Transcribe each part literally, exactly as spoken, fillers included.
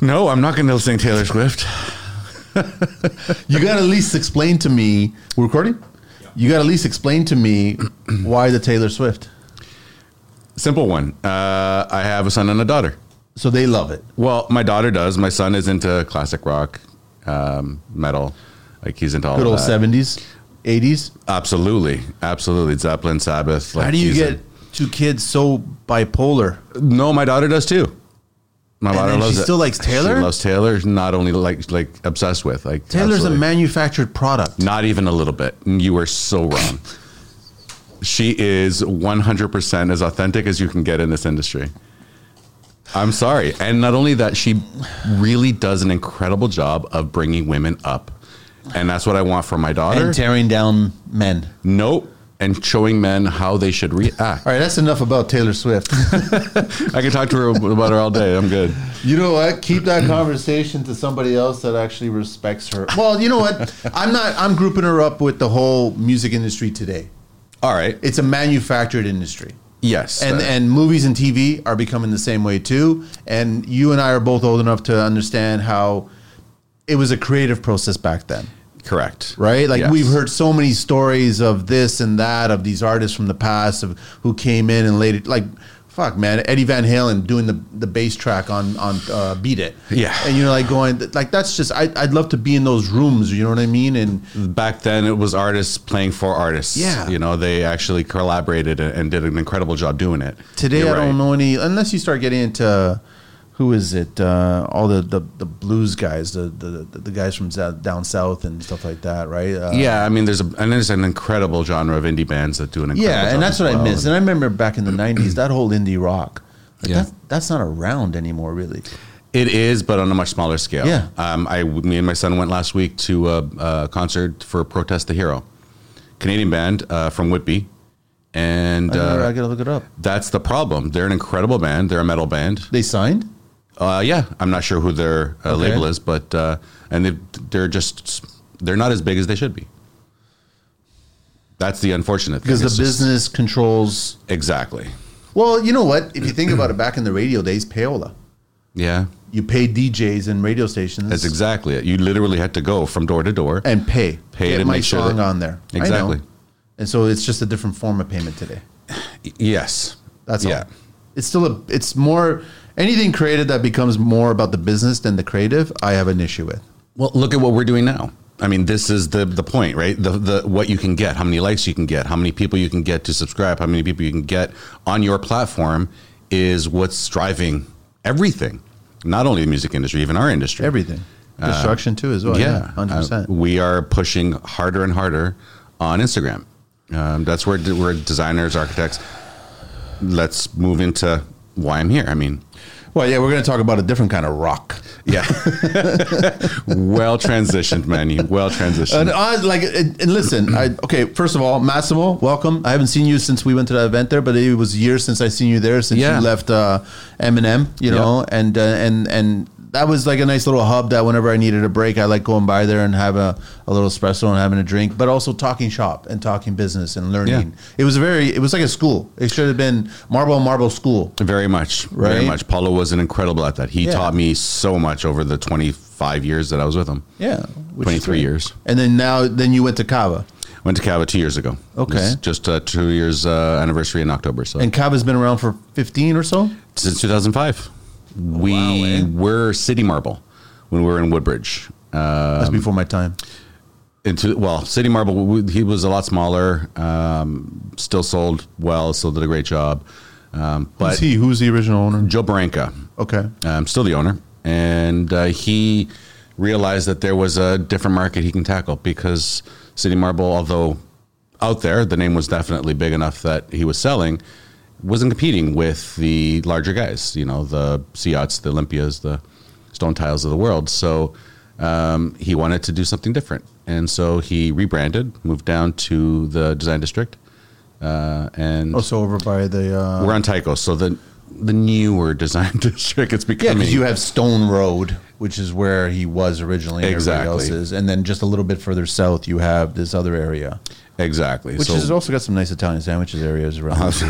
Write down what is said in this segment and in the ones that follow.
No, I'm not going to sing Taylor Swift. You got to at least explain to me. We're recording? Yeah. You got to at least explain to me why the Taylor Swift. Simple one. Uh, I have a son and a daughter. So they love it. Well, my daughter does. My son is into classic rock, um, metal. Like he's into all good of old that. seventies, eighties. Absolutely, absolutely. Zeppelin, Sabbath. Like How do you get a, two kids so bipolar? No, my daughter does too. My and daughter then loves she it. still likes Taylor. She loves Taylor. Not only like like obsessed with like Taylor's absolutely. a manufactured product. Not even a little bit. You were so wrong. She is one hundred percent as authentic as you can get in this industry. I'm sorry. And not only that, she really does an incredible job of bringing women up. And that's what I want for my daughter. And tearing down men. Nope. And showing men how they should react. All right, that's enough about Taylor Swift. I can talk to her about her all day. I'm good. You know what? Keep that conversation to somebody else that actually respects her. Well, you know what? I'm not, I'm grouping her up with the whole music industry today. All right. It's a manufactured industry. Yes. And uh, and movies and T V are becoming the same way too. And you and I are both old enough to understand how it was a creative process back then. Correct. Right? Like Yes. we've heard so many stories of this and that, of these artists from the past of who came in and laid it. Like, fuck, man, Eddie Van Halen doing the, the bass track on, on uh, Beat It. Yeah. And you're like going, like, that's just, I, I'd love to be in those rooms, you know what I mean? And back then it was artists playing for artists. Yeah. You know, they actually collaborated and, and did an incredible job doing it. today You're I right. don't know any, unless you start getting into, who is it? Uh, all the, the, the blues guys, the, the the guys from down south and stuff like that, right? Uh, Yeah, I mean, there's a and there's an incredible genre of indie bands that do an incredible yeah, job and that's as what well. I miss. And I remember back in the nineties, that whole indie rock, like Yeah. that, that's not around anymore, really. It is, but on a much smaller scale. Yeah. Um, I, me and my son went last week to a, a concert for Protest the Hero, Canadian band uh, from Whitby, and I, never, uh, I gotta look it up. that's the problem. They're an incredible band. They're a metal band. They signed? Uh, yeah, I'm not sure who their uh, Okay. label is, but uh, and they they're just they're not as big as they should be. That's the unfortunate thing. Because the It's just- business controls. exactly. Well, you know what? If you think about it, back in the radio days, payola. Yeah, You paid D Js and radio stations. that's exactly it. You literally had to go from door to door. and pay. Pay Get to my make sure song that- on there. I know. Exactly. And so it's just a different form of payment today. Y- Yes, That's yeah. all. It's still a. It's more anything creative that becomes more about the business than the creative. I have an issue with. Well, look at what we're doing now. I mean, this is the the point, right? The the what you can get, how many likes you can get, how many people you can get to subscribe, how many people you can get on your platform is what's driving everything. Not only the music industry, even our industry. Everything, construction too as well. Yeah, hundred Uh, percent. we are pushing harder and harder on Instagram. Um, that's where de- we're designers, architects. Let's move into why I'm here. I mean, Well, yeah, we're going to talk about a different kind of rock. yeah. Well transitioned, Manny. Well transitioned. And I like, and, and listen, I okay. First of all, Massimo, welcome. I haven't seen you since we went to that event there, but it was years since I seen you there since Yeah. you left uh, Eminem, you know, and uh, and and that was like a nice little hub that whenever I needed a break, I like going by there and have a, a little espresso and having a drink, but also talking shop and talking business and learning. Yeah. It was a very, it was like a school. It should have been Marble and Marble School. Very much, Right? very much. Paulo was an incredible at that. He Yeah. taught me so much over the twenty-five years that I was with him. Yeah, which is twenty-three great. years. And then now, then you went to Cava, Went to Cava two years ago. Okay. It was just uh, two years uh, anniversary in October. So and Cava's been around for fifteen or so. since two thousand five, we wow, eh? were City Marble when we were in Woodbridge. Uh, That's before my time. into well, City Marble. we- He was a lot smaller. Um, still sold well. Still did a great job. Um, but Who's he? Who's the original owner? Joe Baranka, Okay. um, still the owner, and uh, he realized that there was a different market he can tackle because City Marble, although out there, the name was definitely big enough that he was selling, wasn't competing with the larger guys. You know, the Seats, the Olympias, the Stone Tiles of the world. So um, he wanted to do something different, and so he rebranded, moved down to the Design District, uh, and Also over by the. Uh, we're on Tycho. So the the newer Design District, it's yeah, becoming. because you have Stone Road, which is where he was originally. And Exactly. everybody else is. And then just a little bit further south, you have this other area. Exactly. Which so, has also got some nice Italian sandwiches areas around. I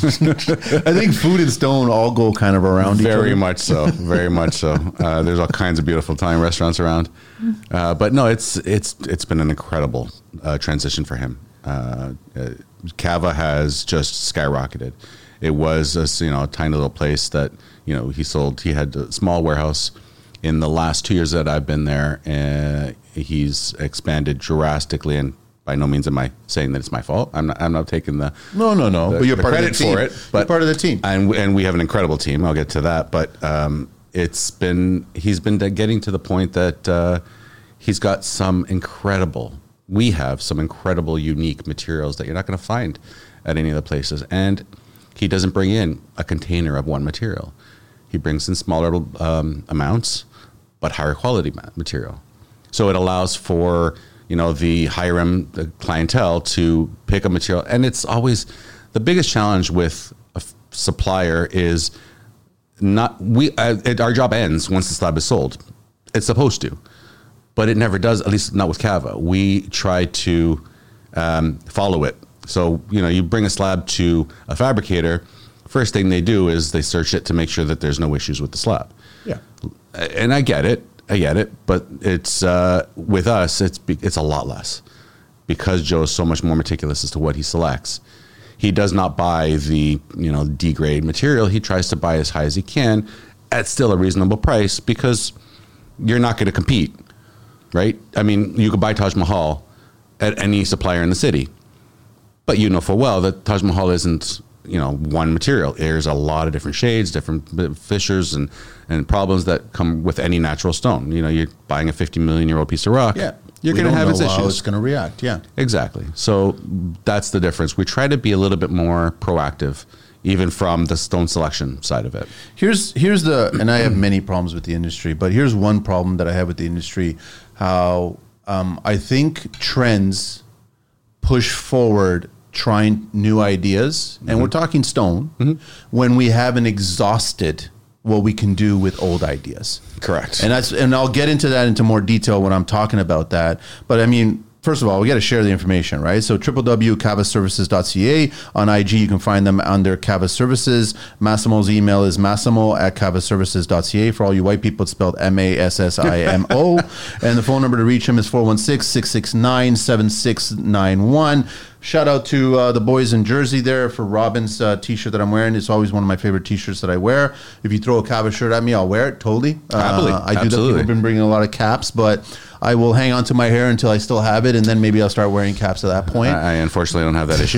think food and stone all go kind of around each other. Very much so. Very much so. Uh, there's all kinds of beautiful Italian restaurants around. Uh, but no, it's it's it's been an incredible uh, transition for him. Uh, uh, Cava has just skyrocketed. It was a, you know, a tiny little place that, you know, he sold. He had a small warehouse. In the last two years that I've been there, uh, he's expanded drastically, and by no means am I saying that it's my fault. I'm not. I'm not taking the no, no, no. The, but you're the part credit of the team. for it. But you're part of the team, and and we have an incredible team. I'll get to that. But um, it's been he's been getting to the point that uh, he's got some incredible. We have some incredible, unique materials that you're not going to find at any other places, and he doesn't bring in a container of one material. He brings in smaller um, amounts, but higher quality material. So it allows for, you know, the higher end clientele to pick a material. And it's always the biggest challenge with a f- supplier is not we uh, it, our job ends once the slab is sold. It's supposed to, but it never does, at least not with Cava. We try to um, follow it. So, you know, you bring a slab to a fabricator, first thing they do is they search it to make sure that there's no issues with the slab. Yeah. And I get it. I get it. But it's uh, with us, it's it's a lot less because Joe is so much more meticulous as to what he selects. He does not buy the, you know, D-grade material. He tries to buy as high as he can at still a reasonable price because you're not going to compete, right? I mean, you could buy Taj Mahal at any supplier in the city, but you know full well that Taj Mahal isn't, you know, one material. There's a lot of different shades, different fissures and, and problems that come with any natural stone. You know, you're buying a fifty million year old piece of rock. Yeah. You're going to have its issues. How it's going to react. Yeah. Exactly. So that's the difference. We try to be a little bit more proactive, even from the stone selection side of it. Here's, here's the, and I have many problems with the industry, but here's one problem that I have with the industry, how um, I think trends push forward trying new ideas, and mm-hmm. we're talking stone, mm-hmm. when we haven't exhausted what we can do with old ideas. Correct. And that's, and I'll get into that into more detail when I'm talking about that. But I mean, first of all, we got to share the information, right? So w w w dot cava services dot c a. On I G, you can find them under Cava Services. Massimo's email is massimo at cava services dot c a. For all you white people, it's spelled M A S S I M O. And the phone number to reach him is four one six, six six nine, seven six nine one. Shout out to uh, the boys in Jersey there for Robin's uh, t-shirt that I'm wearing. It's always one of my favorite t-shirts that I wear. If you throw a Cava shirt at me, I'll wear it, totally. Happily. Uh, I do Absolutely. that. People have been bringing a lot of caps, but I will hang on to my hair until I still have it, and then maybe I'll start wearing caps at that point. I, I unfortunately don't have that issue.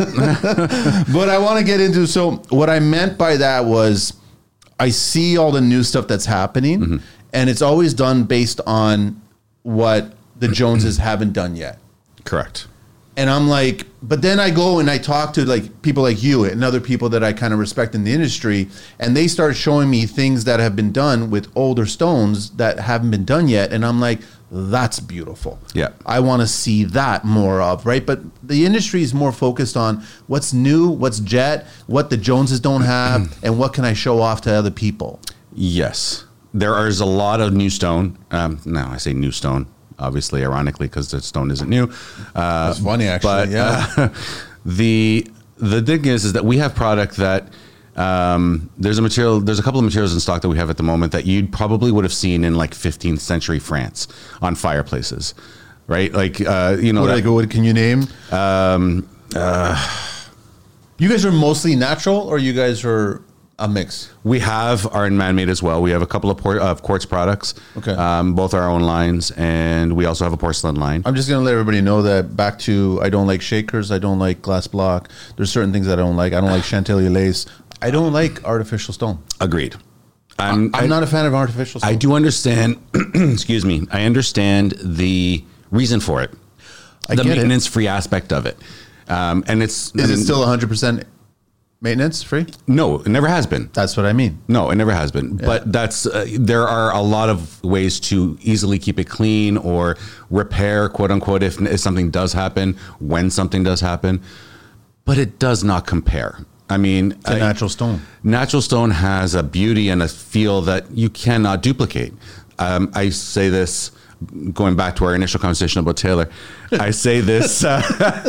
But I want to get into, so what I meant by that was I see all the new stuff that's happening, mm-hmm. and it's always done based on what the Joneses haven't done yet. Correct. And I'm like, but then I go and I talk to like people like you and other people that I kind of respect in the industry, and they start showing me things that have been done with older stones that haven't been done yet. And I'm like, that's beautiful. Yeah. I want to see that more of, right? But the industry is more focused on what's new, what's jet, what the Joneses don't have, and what can I show off to other people. Yes. There is a lot of new stone. Um, no, I say new stone. Obviously, ironically, because the stone isn't new. Uh, That's funny, actually. But yeah. uh, the the thing is, is that we have product that um, there's a material. There's a couple of materials in stock that we have at the moment that you probably would have seen in like fifteenth century France on fireplaces, right? Like uh, you know, what, that, like, what can you name? Um, uh, you guys are mostly natural, or you guys are a mix? We have our man-made as well. We have a couple of, por- of quartz products, okay, um, both our own lines, and we also have a porcelain line. I'm just going to let everybody know that back to, I don't like shakers, I don't like glass block. There's certain things that I don't like. I don't like chantilly lace. I don't like artificial stone. Agreed. I'm, I'm I, not a fan of artificial stone. I do understand, excuse me, I understand the reason for it. I the get maintenance-free aspect of it. Um, and it's Is and, it still one hundred percent maintenance free? No, it never has been. That's what I mean. No, it never has been. Yeah. But that's uh, there are a lot of ways to easily keep it clean or repair, quote unquote, if, if something does happen, when something does happen. But it does not compare. I mean, It's a I, natural stone. Natural stone has a beauty and a feel that you cannot duplicate. Um, I say this going back to our initial conversation about Taylor, I say this, uh,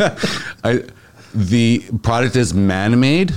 I, the product is man-made.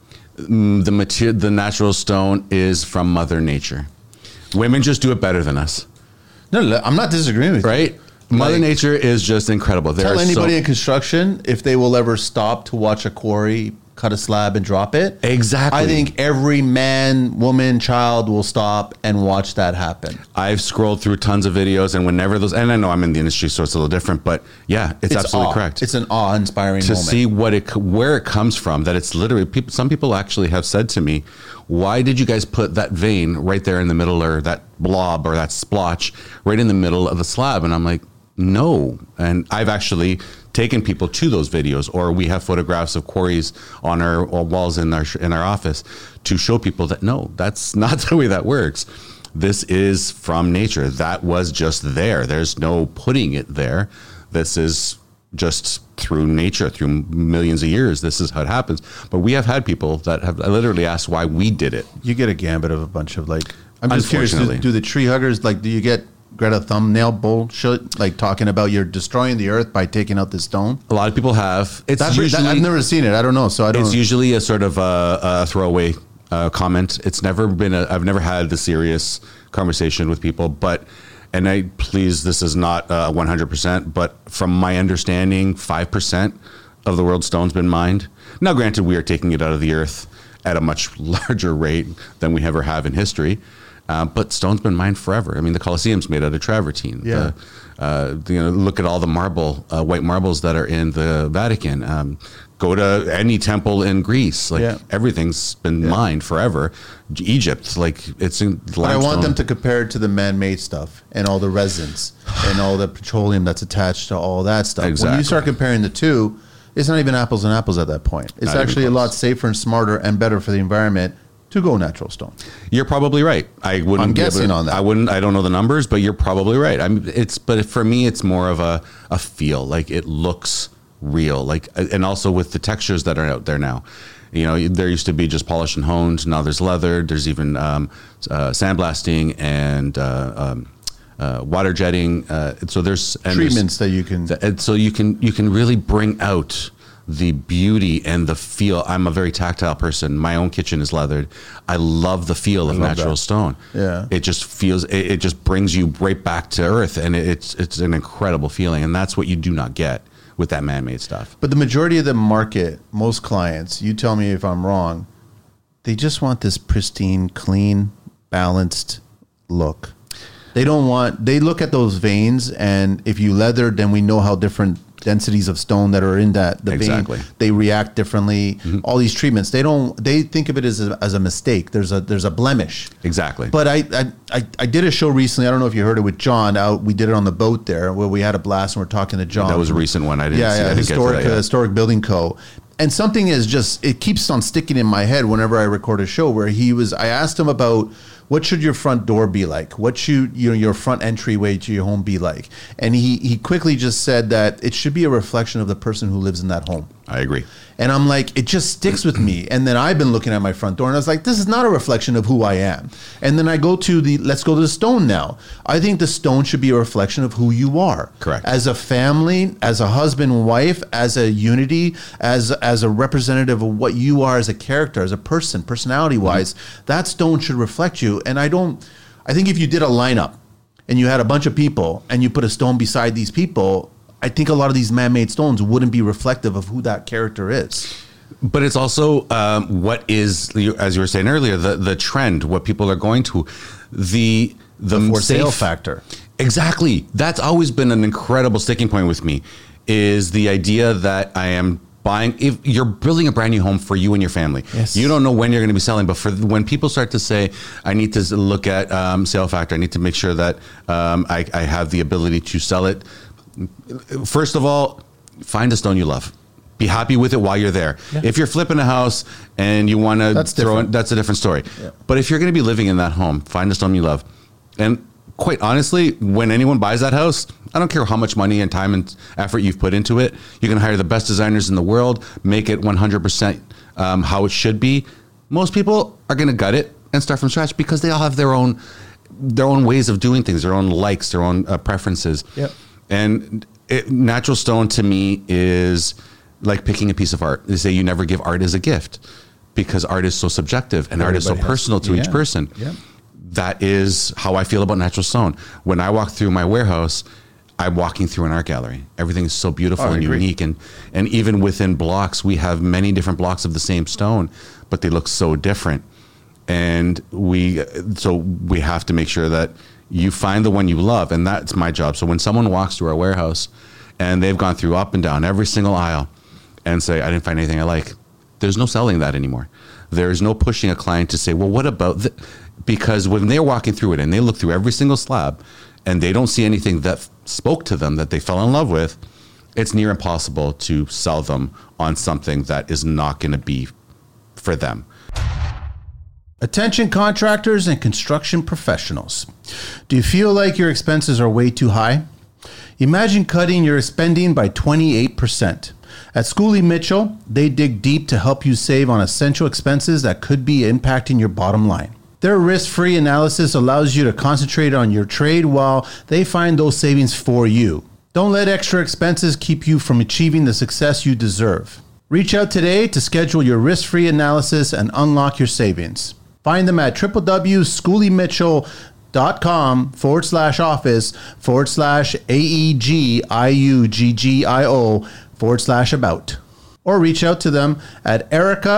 The material, the natural stone is from Mother Nature. Women just do it better than us. No, I'm not disagreeing with right? you. Right? Mother Like, Nature is just incredible. There tell are anybody so, in construction if they will ever stop to watch a quarry cut a slab and drop it. Exactly. I think every man, woman, child will stop and watch that happen. I've scrolled through tons of videos, and whenever those, and I know I'm in the industry, so it's a little different, but yeah, it's, It's absolutely awe. correct. It's an awe-inspiring to moment. see what it, where it comes from, that it's literally, people, some people actually have said to me, why did you guys put that vein right there in the middle, or that blob or that splotch right in the middle of the slab? And I'm like, no. And I've actually taken people to those videos, or we have photographs of quarries on our walls in our in our office to show people that no, that's not the way that works. This is from nature. That was just there. There's no putting it there. This is just through nature, through millions of years. This is how it happens. But we have had people that have literally asked why we did it. You get a gambit of a bunch of like, I'm just curious, do, Unfortunately. do the tree huggers, like, do you get Greta thumbnail bullshit, like talking about you're destroying the earth by taking out the stone? A lot of people have. It's That's usually, that, I've never seen it. I don't know. So I don't It's usually a sort of a, a throwaway uh, comment. It's never been a, I've never had the serious conversation with people, but, and I, please, this is not uh, one hundred percent, but from my understanding, five percent of the world's stone's been mined. Now, granted, we are taking it out of the earth at a much larger rate than we ever have in history. Uh, but stone's been mined forever. I mean, the Colosseum's made out of travertine. Yeah. The, uh, you know, look at all the marble, uh, white marbles that are in the Vatican. Um, go to any temple in Greece. Like Yeah. everything's been Yeah. mined forever. Egypt, like it's in limestone. But I want them to compare it to the man-made stuff and all the resins and all the petroleum that's attached to all that stuff. When Exactly. you start comparing the two, it's not even apples and apples at that point. It's Not even actually a close. lot safer and smarter and better for the environment to go natural stone. You're probably right. I wouldn't. I'm be able guessing to- on that. I wouldn't. I don't know the numbers, but you're probably right. I'm. It's. But for me, it's more of a a feel. Like it looks real. Like, and also with the textures that are out there now. You know, there used to be just polished and honed. Now there's leather. There's even um, uh, sandblasting and uh, um, uh, water jetting. Uh, so there's and there's- Treatments that you can... and so you can you can really bring out the beauty and the feel. I'm a very tactile person. My own kitchen is leathered. I love the feel of love natural that. stone. Yeah. It just feels, it, it just brings you right back to earth, and it, it's it's an incredible feeling, and that's what you do not get with that man-made stuff. But the majority of the market, most clients, you tell me if I'm wrong, they just want this pristine, clean, balanced look. They don't want, they look at those veins, and if you leathered, then we know how different densities of stone that are in that the Exactly. vein, they react differently. All these treatments, they don't, they think of it as a, as a mistake. There's a there's a blemish. Exactly. But I, I I I did a show recently. I don't know if you heard it with John. Out, we did it on the boat there, where we had a blast and we're talking to John. that was a recent one. I didn't Yeah, see. yeah, I didn't historic, get to that uh, yet. historic building co. And something is just, it keeps on sticking in my head whenever I record a show, where he was, I asked him about what should your front door be like? What should you know, your front entryway to your home be like? And he, he quickly just said that it should be a reflection of the person who lives in that home. I agree. And I'm like, it just sticks with me. And then I've been looking at my front door and I was like, this is not a reflection of who I am. And then I go to the, let's go to the stone now. I think the stone should be a reflection of who you are. Correct. As a family, as a husband and wife, as a unity, as, as a representative of what you are as a character, as a person, personality wise, mm-hmm. that stone should reflect you. And I don't, I think if you did a lineup and you had a bunch of people and you put a stone beside these people, I think a lot of these man-made stones wouldn't be reflective of who that character is. But it's also um, what is, as you were saying earlier, the, the trend, what people are going to, the the, The for safe- sale factor. Exactly. That's always been an incredible sticking point with me, is the idea that I am buying, if you're building a brand new home for you and your family, Yes. you don't know when you're going to be selling, but for when people start to say, I need to look at um, sale factor, I need to make sure that um, I, I have the ability to sell it. First of all, find a stone you love. Be happy with it while you're there. Yeah. If you're flipping a house and you want to That's throw in, different. that's a different story. Yeah. But if you're going to be living in that home, find a stone you love. And quite honestly, when anyone buys that house, I don't care how much money and time and effort you've put into it. You can hire the best designers in the world, make it one hundred percent um, how it should be. Most people are going to gut it and start from scratch because they all have their own their own ways of doing things, their own likes, their own uh, preferences. Yep. And it, natural stone to me is like picking a piece of art. They say you never give art as a gift because art is so subjective and art is so Everybody has- personal to yeah. each person. Yeah. That is how I feel about natural stone. When I walk through my warehouse, I'm walking through an art gallery. Everything is so beautiful Oh, I and agree. unique. And, and even within blocks, we have many different blocks of the same stone, but they look so different. And we, so we have to make sure that you find the one you love. And that's my job. So when someone walks through our warehouse and they've gone through up and down every single aisle and say, I didn't find anything I like, there's no selling that anymore. There's no pushing a client to say, well, what about this? Because when they're walking through it and they look through every single slab and they don't see anything that spoke to them, that they fell in love with, it's near impossible to sell them on something that is not going to be for them. Attention contractors and construction professionals. Do you feel like your expenses are way too high? Imagine cutting your spending by twenty-eight percent. At Schooley Mitchell, they dig deep to help you save on essential expenses that could be impacting your bottom line. Their risk-free analysis allows you to concentrate on your trade while they find those savings for you. Don't let extra expenses keep you from achieving the success you deserve. Reach out today to schedule your risk-free analysis and unlock your savings. Find them at www.schooleymitchell.com forward slash office forward slash A-E-G-I-U-G-G-I-O forward slash about. Or reach out to them at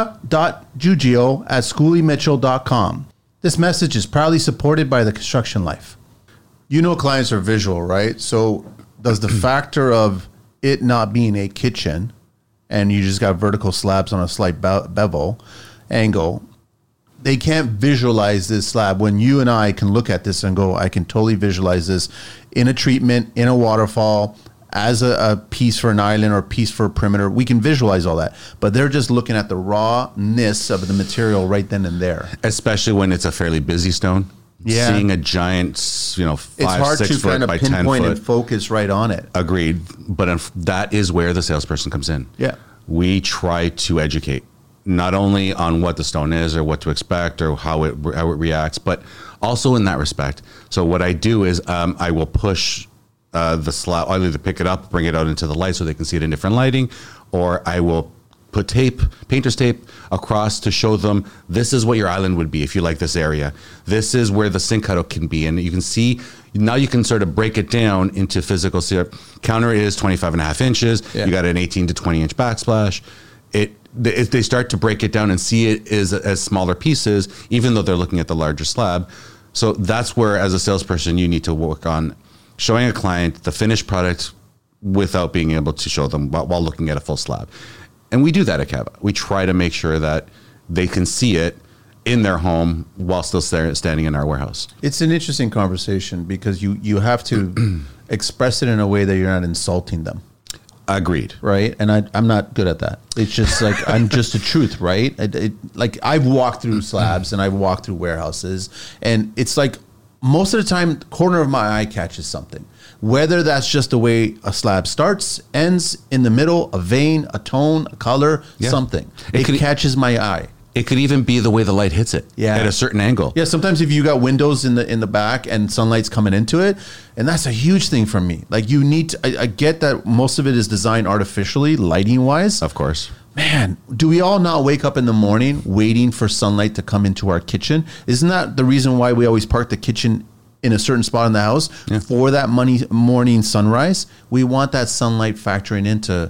erica.jugio at schooleymitchell.com. This message is proudly supported by the Construction Life. You know clients are visual, right? So does the factor of it not being a kitchen and you just got vertical slabs on a slight be- bevel angle, they can't visualize this slab when you and I can look at this and go, I can totally visualize this in a treatment, in a waterfall, as a, a piece for an island or a piece for a perimeter. We can visualize all that, but they're just looking at the rawness of the material right then and there. Especially when it's a fairly busy stone. Yeah. Seeing a giant, you know, five, It's hard six to foot kind of by ten pinpoint foot. and focus right on it. Agreed. But if that is where the salesperson comes in. Yeah. We try to educate not only on what the stone is or what to expect or how it how it reacts, but also in that respect. So what I do is um, I will push uh, the slab. I'll either pick it up, bring it out into the light so they can see it in different lighting, or I will put tape, painter's tape across to show them this is what your island would be if you like this area. This is where the sink cutout can be. And you can see, now you can sort of break it down into physical. So counter is twenty-five and a half inches. Yeah. You got an eighteen to twenty inch backsplash. It, if they start to break it down and see it as, as smaller pieces, even though they're looking at the larger slab. So that's where, as a salesperson, you need to work on showing a client the finished product without being able to show them while, while looking at a full slab. And we do that at Cava. We try to make sure that they can see it in their home while still standing in our warehouse. It's an interesting conversation because you, you have to express it in a way that you're not insulting them. Agreed. Right. And I, I'm not good at that. It's just like, I'm just the truth. Right. It, it, like I've walked through slabs and I've walked through warehouses, and it's like most of the time, corner of my eye catches something. Whether that's just the way a slab starts, ends, in the middle, a vein, a tone, a color, Yeah. something. It It, could- catches my eye. It could even be the way the light hits it Yeah. at a certain angle. Yeah, sometimes if you got windows in the in the back and sunlight's coming into it, and that's a huge thing for me. Like you need to, I, I get that most of it is designed artificially, lighting wise. Of course. Man, do we all not wake up in the morning waiting for sunlight to come into our kitchen? Isn't that the reason why we always park the kitchen in a certain spot in the house Yeah. for that money, morning sunrise? We want that sunlight factoring into.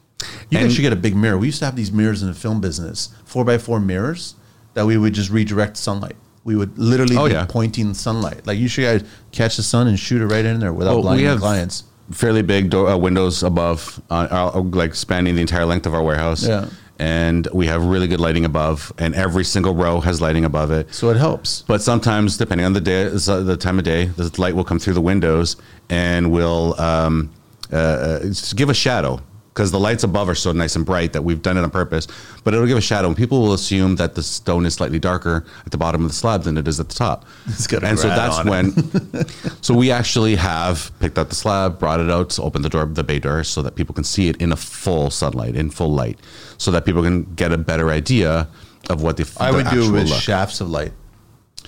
You And- guys should get a big mirror. We used to have these mirrors in the film business, four by four mirrors that we would just redirect sunlight. We would literally Oh, be yeah. pointing sunlight. Like you should guys catch the sun and shoot it right in there without Well, we blinding have clients. fairly big door, uh, windows above, uh, uh, like spanning the entire length of our warehouse. Yeah. And we have really good lighting above, and every single row has lighting above it. So it helps. But sometimes, depending on the day, uh, the time of day, the light will come through the windows and will um, uh, uh, give a shadow, because the lights above are so nice and bright that we've done it on purpose. But it'll give a shadow, and people will assume that the stone is slightly darker at the bottom of the slab than it is at the top. It's got a and so rat that's on it. when. So we actually have picked up the slab, brought it out, opened the door, the bay door, so that people can see it in a full sunlight, in full light, so that people can get a better idea of what the. I the would do it actual with look. shafts of light.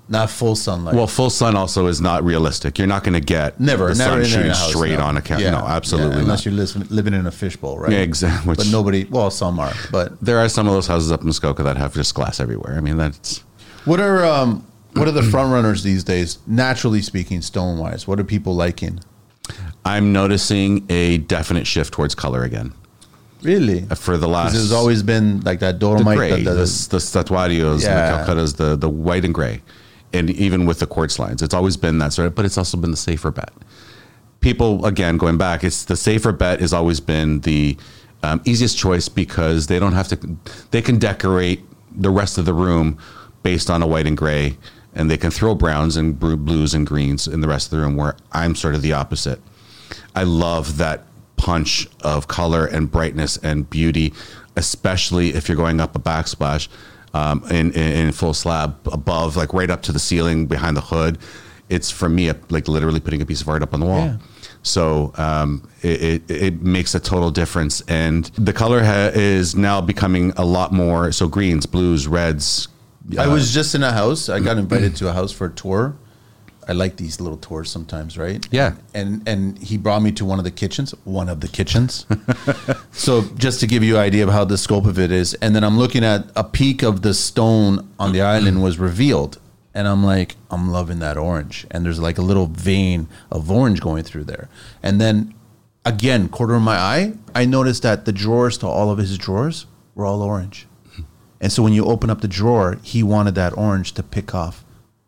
Not full sunlight. Well, full sun also is not realistic. You're not going to get never, the never sun shooting house, straight no. on a couch. Yeah. No, absolutely yeah, unless not. you're living, living in a fishbowl, right? Yeah, exactly. But nobody, well, some are. But there are some of those houses up in Muskoka that have just glass everywhere. I mean, that's what are um, what are the front runners these days? Naturally speaking, stone wise, what are people liking? I'm noticing a definite shift towards color again. Really? For the last, there's always been like that the dolomite, gray, the, the, the, the statuarios, Yeah. the calcuttas, the the white and gray, and even with the quartz lines, it's always been that sort of. But it's also been the safer bet. People, again, going back, it's the safer bet has always been the um, easiest choice because they don't have to. They can decorate the rest of the room based on a white and gray, and they can throw browns and bru- blues and greens in the rest of the room. Where I'm sort of the opposite. I love that punch of color and brightness and beauty, especially if you're going up a backsplash um, in, in, in full slab above, like right up to the ceiling behind the hood. It's for me a, like literally putting a piece of art up on the wall. Yeah. So um, it, it, it makes a total difference. And the color ha- is now becoming a lot more. So greens, blues, reds. I uh, was just in a house. I got invited to a house for a tour. I like these little tours sometimes, right? Yeah. And and he brought me to one of the kitchens, one of the kitchens. So just to give you an idea of how the scope of it is, and then I'm looking at a peak of the stone on the island was revealed, and I'm like, I'm loving that orange, and there's like a little vein of orange going through there, and then again, corner of my eye, I noticed that the drawers to all of his drawers were all orange, and so when you open up the drawer, he wanted that orange to pick off.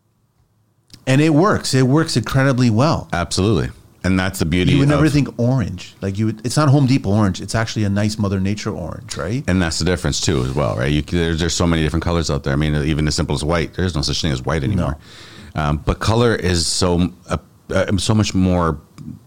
And it works. It works incredibly well. Absolutely. And that's the beauty. You would never of, think orange. Like you, would, it's not Home Depot orange. It's actually a nice Mother Nature orange, right? And that's the difference too, as well, right? You, there's, there's so many different colors out there. I mean, even as simple as white. There's no such thing as white anymore. No. Um, but color is so uh, uh, so much more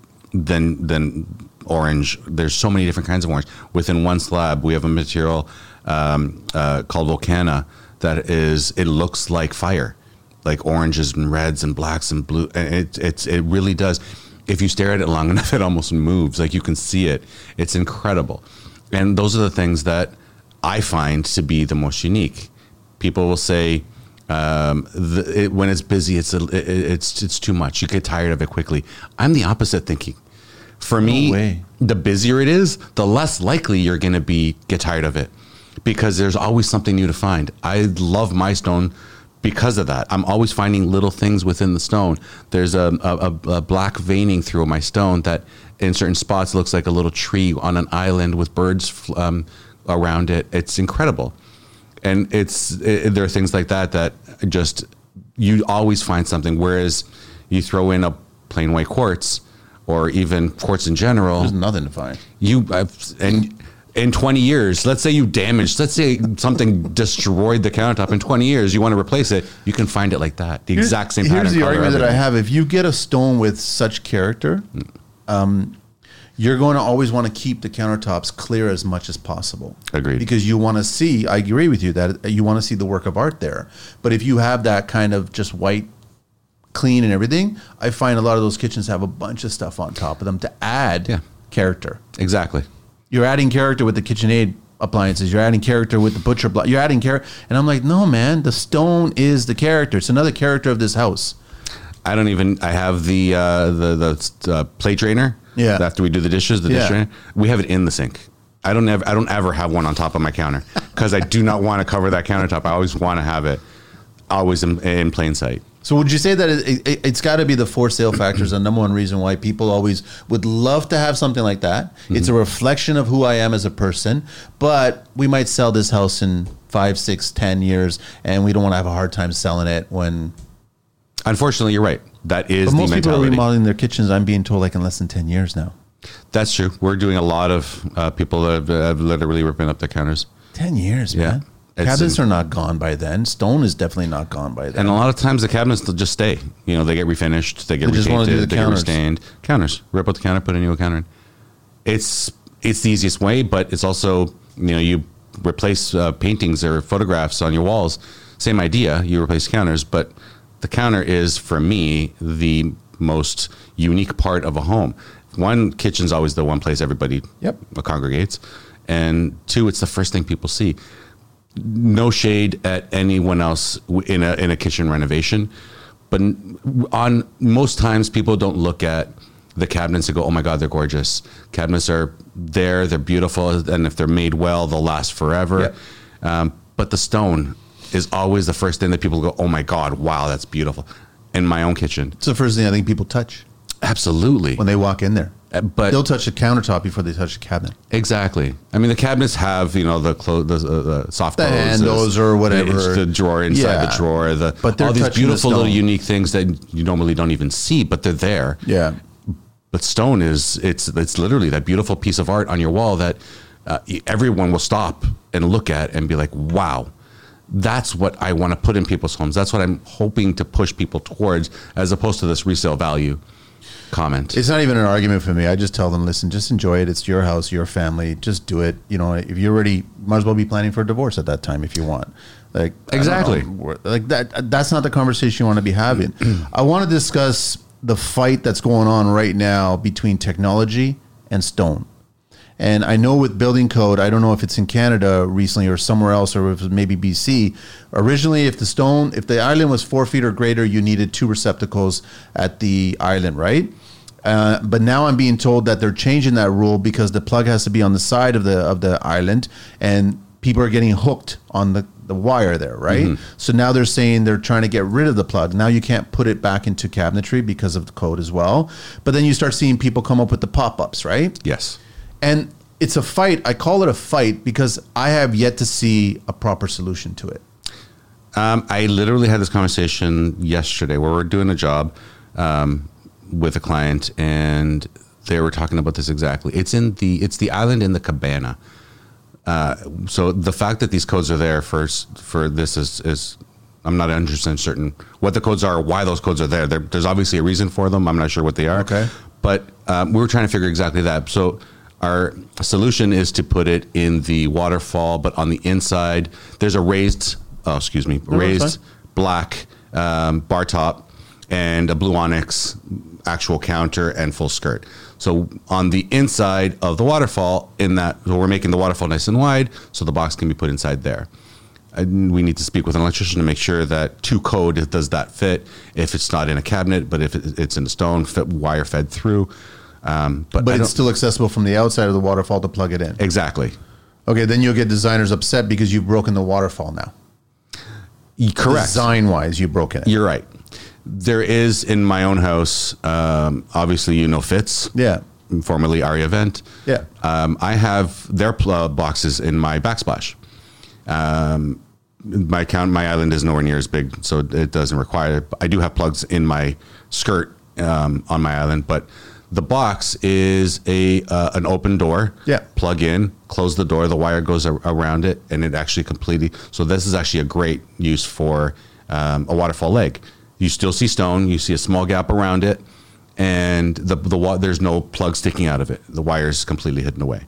than than orange. There's so many different kinds of orange. Within one slab, we have a material um, uh, called Volcana that is. It looks like fire. Like oranges and reds and blacks and blue, and it it's it really does. If you stare at it long enough, it almost moves. Like you can see it. It's incredible, and those are the things that I find to be the most unique. People will say um, the, it, when it's busy, it's a, it, it's it's too much. You get tired of it quickly. I'm the opposite thinking. For me, No way. the busier it is, the less likely you're going to be get tired of it, because there's always something new to find. I love my stone. Because of that, I'm always finding little things within the stone. There's a, a, a black veining through my stone that in certain spots looks like a little tree on an island with birds um, around it. It's incredible. And it's it, there are things like that that just, you always find something. Whereas you throw in a plain white quartz or even quartz in general. There's nothing to find. You and in twenty years, let's say you damaged, let's say something destroyed the countertop in twenty years, you want to replace it, you can find it like that. The exact same pattern. Here's the color, argument that I everything. have. If you get a stone with such character, um, you're going to always want to keep the countertops clear as much as possible. Agreed. Because you want to see, I agree with you, that you want to see the work of art there. But if you have that kind of just white, clean and everything, I find a lot of those kitchens have a bunch of stuff on top of them to add Yeah. character. Exactly. You're adding character with the KitchenAid appliances. You're adding character with the butcher block. You're adding character. And I'm like, no, man, the stone is the character. It's another character of this house. I don't even, I have the uh, the, the uh, plate drainer. Yeah. After we do the dishes, the dish Yeah. drainer, we have it in the sink. I don't ever, I don't ever have one on top of my counter because I do not want to cover that countertop. I always want to have it always in, in plain sight. So would you say that it, it, it's got to be the for sale factor is the number one reason why people always would love to have something like that? Mm-hmm. It's a reflection of who I am as a person, but we might sell this house in five, six, ten years, and we don't want to have a hard time selling it when... Unfortunately, you're right. That is But the most people are mentality. remodeling their kitchens, I'm being told, like in less than ten years now. That's true. We're doing a lot of uh, people that have, have literally ripping up their counters. ten years, Yeah. man. It's Cabinets an- are not gone by then. Stone is definitely not gone by then. And a lot of times the cabinets will just stay. You know, they get refinished, they get They just wanna do repainted, the they get counters. restained. Counters. Rip out the counter, put a new counter in. It's it's the easiest way, but it's also, you know, you replace uh, paintings or photographs on your walls. Same idea. You replace counters, but the counter is, for me, the most unique part of a home. One, kitchen's always the one place everybody Yep. congregates. And two, it's the first thing people see. no shade at anyone else in a in a kitchen renovation, but on most times people don't look at the cabinets and go, oh my God, they're gorgeous. Cabinets are there, they're beautiful, and if they're made well, they'll last forever. Yep. Um, but the stone is always the first thing that people go, oh my God, wow, that's beautiful. In my own kitchen. It's the first thing I think people touch. Absolutely. When they walk in there. Uh, but they'll touch the countertop before they touch the cabinet. Exactly. I mean, the cabinets have, you know, the clo- the, uh, the soft the closes, handles or whatever, the, the drawer inside yeah. the drawer, the but all these beautiful the little unique things that you normally don't even see, but they're there. Yeah. But stone is it's it's literally that beautiful piece of art on your wall that uh, everyone will stop and look at and be like, wow. That's what I want to put in people's homes. That's what I'm hoping to push people towards, as opposed to this resale value comment. It's not even an argument for me. I just tell them, listen, just enjoy it. It's your house, your family. Just do it. You know, if you're already, might as well be planning for a divorce at that time if you want. Like exactly, like that. That's not the conversation you want to be having. I want to discuss the fight that's going on right now between technology and stone. And I know with building code, I don't know if it's in Canada recently or somewhere else, or if it's maybe B C. Originally, if the stone, if the island was four feet or greater, you needed two receptacles at the island, right? Uh, but now I'm being told that they're changing that rule because the plug has to be on the side of the of the island, and people are getting hooked on the, the wire there, right? Mm-hmm. So now they're saying they're trying to get rid of the plug. Now you can't put it back into cabinetry because of the code as well. But then you start seeing people come up with the pop-ups, right? Yes. And it's a fight. I call it a fight because I have yet to see a proper solution to it. Um, I literally had this conversation yesterday where we're doing a job um, with a client, and they were talking about this exactly. It's in the it's the island in the cabana. Uh, so the fact that these codes are there for for this is is I'm not one hundred percent certain what the codes are, why those codes are there. there. There's obviously a reason for them. I'm not sure what they are. Okay, but um, we were trying to figure exactly that. So our solution is to put it in the waterfall, but on the inside, there's a raised, oh, excuse me, no, raised black um, bar top and a blue onyx actual counter and full skirt. So on the inside of the waterfall, in that, so we're making the waterfall nice and wide, so the box can be put inside there. And we need to speak with an electrician to make sure that to code does that fit. If it's not in a cabinet, but if it's in a stone, fit, wire fed through. Um, but but it's still accessible from the outside of the waterfall to plug it in. Exactly. Okay, then you'll get designers upset because you've broken the waterfall now. Correct. Design-wise, you've broken it. You're right. There is in my own house, um, obviously, you know, Fitz. Yeah. Formerly Aria Vent. Yeah. Um, I have their pl- boxes in my backsplash. Um, my count, my island is nowhere near as big, so it doesn't require it. I do have plugs in my skirt um, on my island, but the box is a uh, an open door. Yeah. Plug in, close the door. The wire goes ar- around it, and it actually completely. So this is actually a great use for um, a waterfall leg. You still see stone. You see a small gap around it, and the the wa- there's no plug sticking out of it. The wire is completely hidden away.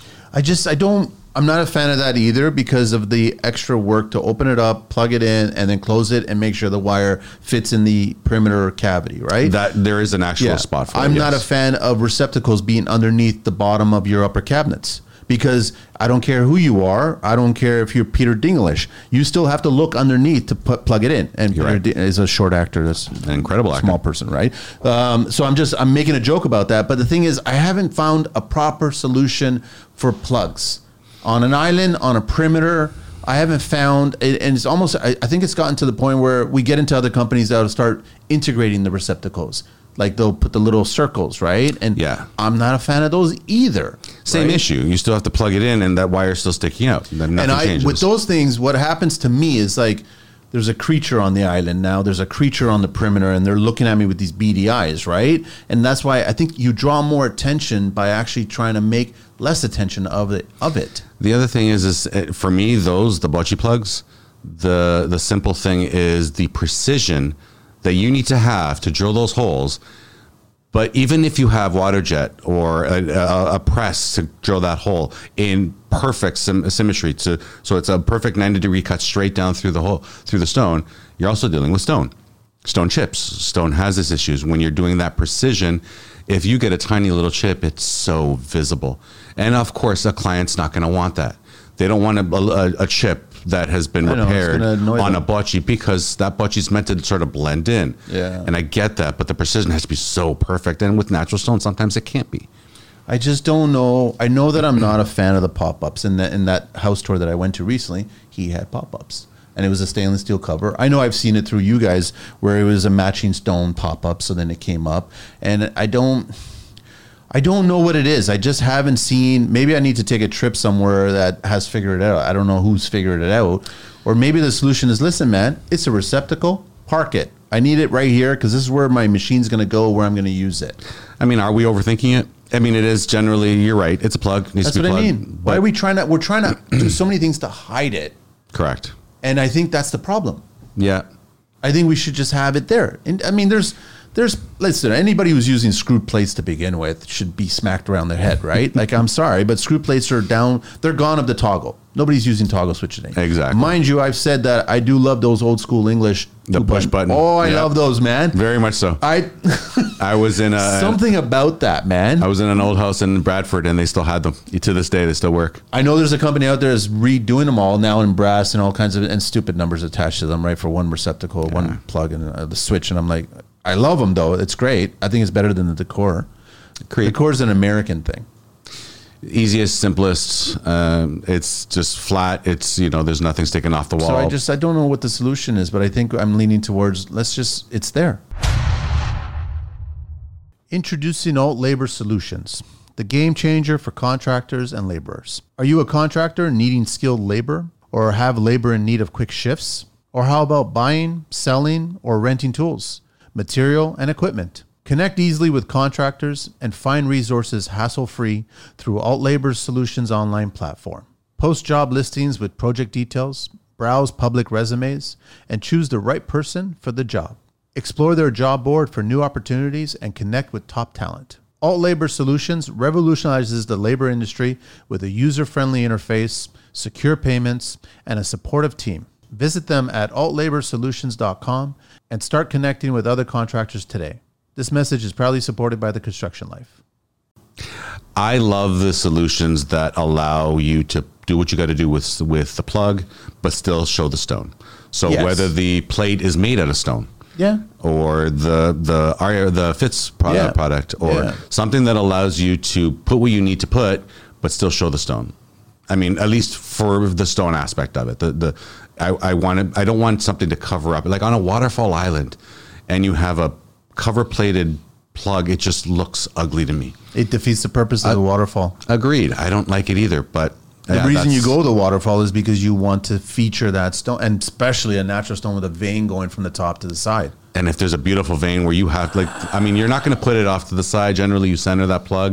I just I don't. I'm not a fan of that either because of the extra work to open it up, plug it in, and then close it and make sure the wire fits in the perimeter cavity, right? That there is an actual yeah. spot for it. I'm yes. not a fan of receptacles being underneath the bottom of your upper cabinets because I don't care who you are. I don't care if you're Peter Dinklage. You still have to look underneath to put, plug it in. And you're Peter right. is a short actor. That's an incredible small actor. person, right? Um, so I'm just I'm making a joke about that. But the thing is, I haven't found a proper solution for plugs. On an island, on a perimeter, I haven't found it, and it's almost, I, I think it's gotten to the point where we get into other companies that will start integrating the receptacles. Like they'll put the little circles, right? And yeah. I'm not a fan of those either. Same right? issue. You still have to plug it in, and that wire's still sticking out. Nothing and I, changes. with those things, what happens to me is like, there's a creature on the island now. There's a creature on the perimeter, and they're looking at me with these beady eyes, right? And that's why I think you draw more attention by actually trying to make less attention of it. Of it. The other thing is, is for me, those the bocce plugs. The the simple thing is the precision that you need to have to drill those holes. But even if you have water jet or a, a, a press to drill that hole in perfect sim- symmetry, to so it's a perfect ninety degree cut straight down through the hole through the stone, you're also dealing with stone, stone chips. Stone has its issues when you're doing that precision. If you get a tiny little chip, it's so visible, and of course, a client's not going to want that. They don't want a, a, a chip that has been I know, it's repaired gonna annoy on them. a bocce, because that bocce is meant to sort of blend in. Yeah. And I get that, but the precision has to be so perfect. And with natural stone, sometimes it can't be. I just don't know. I know that I'm not a fan of the pop-ups. In that in that house tour that I went to recently, he had pop-ups, and it was a stainless steel cover. I know I've seen it through you guys where it was a matching stone pop-up, so then it came up, and I don't. I don't know what it is. I just haven't seen. Maybe I need to take a trip somewhere that has figured it out. I don't know who's figured it out, or maybe the solution is: listen, man, it's a receptacle. Park it. I need it right here because this is where my machine's going to go, where I'm going to use it. I mean, are we overthinking it? I mean, it is generally, you're right. It's a plug. It needs That's to be what I plugged, mean. Why are we trying to? We're trying to do so many things to hide it, Correct. and I think that's the problem. Yeah. I think we should just have it there. And I mean, there's, there's, listen, anybody who's using screw plates to begin with should be smacked around their head, right? Like, I'm sorry, but screw plates are down. They're gone of the toggle. Nobody's using toggle switching anymore. Exactly. Mind you, I've said that I do love those old school English. The push button. Oh, I Yeah. love those, man. Very much so. I I was in a something about that, man. I was in an old house in Bradford, and they still had them. To this day, they still work. I know there's a company out there that's redoing them all now in brass and all kinds of and stupid numbers attached to them, right? For one receptacle, one plug, and uh, the switch. And I'm like, I love them though. It's great. I think it's better than the Decor. The Decor is an American thing. Easiest, simplest. Um, it's just flat. It's, you know, there's nothing sticking off the wall. So I just I don't know what the solution is, but I think I'm leaning towards let's just it's there. Introducing Alt Labor Solutions, the game changer for contractors and laborers. Are you a contractor needing skilled labor or have labor in need of quick shifts? Or how about buying, selling, or renting tools, material, and equipment? Connect easily with contractors and find resources hassle-free through Alt Labor Solutions online platform. Post job listings with project details, browse public resumes, and choose the right person for the job. Explore their job board for new opportunities and connect with top talent. Alt Labor Solutions revolutionizes the labor industry with a user-friendly interface, secure payments, and a supportive team. Visit them at alt labor solutions dot com and start connecting with other contractors today. This message is proudly supported by the Construction Life. I love the solutions that allow you to do what you got to do with with the plug, but still show the stone. So Yes. whether the plate is made out of stone, Yeah. or the the or the fits product, Yeah. product or Yeah. something that allows you to put what you need to put, but still show the stone. I mean, at least for the stone aspect of it. The the I, I want I don't want something to cover up, like on a waterfall island, and you have a cover plated plug. It just looks ugly to me. It defeats the purpose of the waterfall. Agreed. I don't like it either. But The yeah, reason you that's- go to the waterfall is because you want to feature that stone, and especially a natural stone with a vein going from the top to the side. And if there's a beautiful vein where you have, like, I mean, you're not going to put it off to the side. Generally, you center that plug.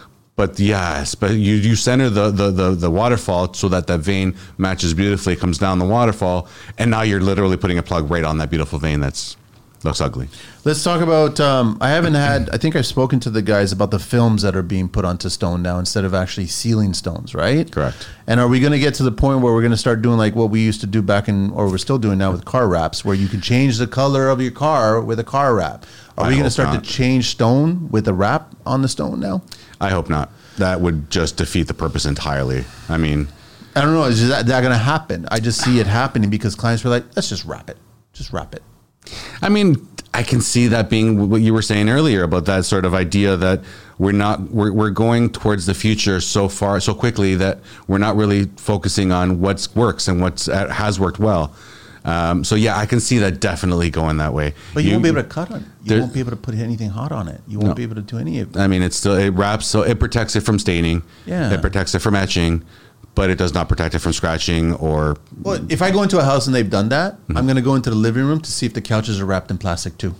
But yes, but you, you center the, the, the, the waterfall so that that vein matches beautifully, comes down the waterfall, and now you're literally putting a plug right on that beautiful vein that's looks ugly. Let's talk about. Um, I haven't had. I think I've spoken to the guys about the films that are being put onto stone now instead of actually sealing stones, right? Correct. And are we going to get to the point where we're going to start doing like what we used to do back in, or we're still doing now with car wraps, where you can change the color of your car with a car wrap? Are I we going to hope start not. to change stone with a wrap on the stone now? I hope not. That would just defeat the purpose entirely. I mean, I don't know. Is that, that going to happen? I just see it happening because clients were like, let's just wrap it. Just wrap it. I mean, I can see that being what you were saying earlier about that sort of idea that we're not we're we're going towards the future so far so quickly that we're not really focusing on what works and what has worked well. Um, so yeah, I can see that definitely going that way. But you, won't be able to cut on it. You there- won't be able to put anything hot on it. You won't No. be able to do any of it. I mean, it's still it wraps, so it protects it from staining. Yeah. It protects it from etching, but it does not protect it from scratching or. Well, if I go into a house and they've done that, I'm going to go into the living room to see if the couches are wrapped in plastic too.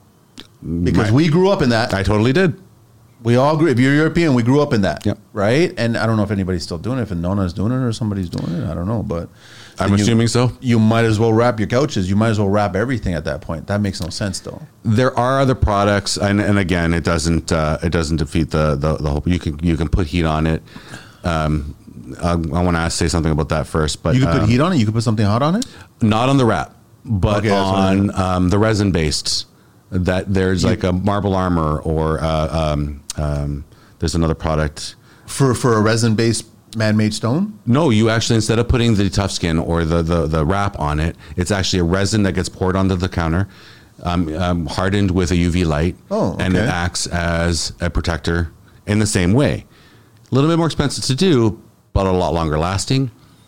Because My- we grew up in that. I totally did. We all grew. If you're European, we grew up in that. Yep. Right. And I don't know if anybody's still doing it. If Nona's doing it or somebody's doing it, I don't know. But I'm then you- assuming so. You might as well wrap your couches. You might as well wrap everything at that point. That makes no sense, though. There are other products, and, and again, it doesn't uh, it doesn't defeat the, the the whole. You can you can put heat on it. Um, I, I want to say something about that first, but You could put um, heat on it. You could put something hot on it. not on the wrap, but Okay, that's what I on um, the resin based. That there's like a marble armor or uh, um, um, there's another product. For for a resin based Man-made stone? No, you actually, instead of putting the tough skin or the, the, the wrap on it, it's actually a resin that gets poured onto the counter, um, um, hardened with a U V light, oh, okay. and it acts as a protector in the same way. A little bit more expensive to do, but a lot longer lasting.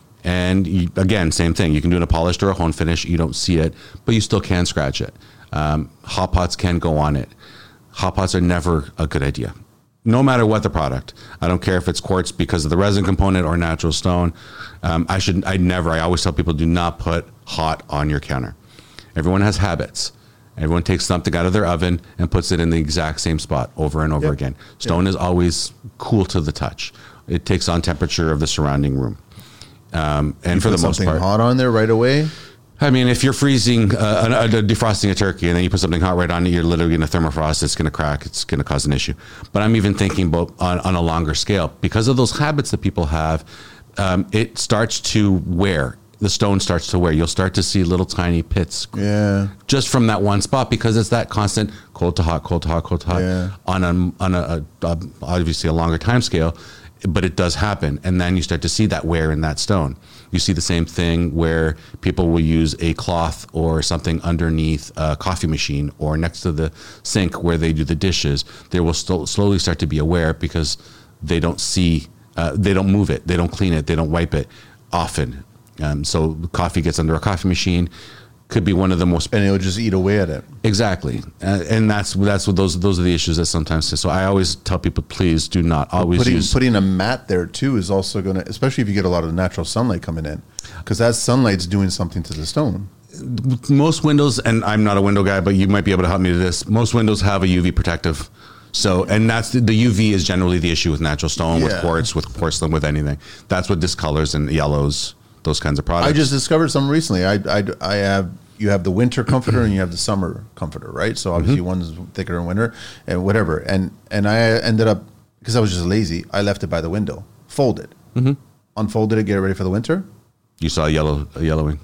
And you, again, same thing. You can do it in a polished or a hone finish. You don't see it, but you still can scratch it. Um, hot pots can go on it. Hot pots are never a good idea, no matter what the product. I don't care if it's quartz because of the resin component or natural stone. Um, I should, I never, I always tell people, do not put hot on your counter. Everyone has habits. Everyone takes something out of their oven and puts it in the exact same spot over and over yep. again. Stone yep. is always cool to the touch. It takes on temperature of the surrounding room. Um, and you for put the most something part, hot on there right away. I mean, if you're freezing, uh, a, a defrosting a turkey, and then you put something hot right on it, you're literally going to thermofrost. It's going to crack. It's going to cause an issue. But I'm even thinking about on, on a longer scale because of those habits that people have. Um, it starts to wear. The stone starts to wear. You'll start to see little tiny pits, yeah, just from that one spot because it's that constant cold to hot, cold to hot, cold to hot yeah. on a on a, a, a obviously a longer time scale. But it does happen, and then you start to see that wear in that stone. You see the same thing where people will use a cloth or something underneath a coffee machine or next to the sink where they do the dishes. They will st- slowly start to be aware because they don't see, uh, they don't move it, they don't clean it, they don't wipe it often. Um, so coffee gets under a coffee machine. Could be one of the most, and it'll just eat away at it. Exactly, uh, and that's that's what those those are the issues that sometimes. So I always tell people, please do not always putting, use putting a mat there too is also going to, especially if you get a lot of natural sunlight coming in, because that sunlight's doing something to the stone. Most windows, and I'm not a window guy, but you might be able to help me to this. Most windows have a U V protective. So, and that's the, the U V is generally the issue with natural stone, yeah. with quartz, with porcelain, with anything. That's what discolors and yellows, those kinds of products. I just discovered something recently. I, I, I have, you have the winter comforter and you have the summer comforter, right? So obviously mm-hmm. one's thicker in winter and whatever. And, and I ended up, because I was just lazy, I left it by the window, folded, mm-hmm. unfolded it, get it ready for the winter. You saw a yellow, a yellowing.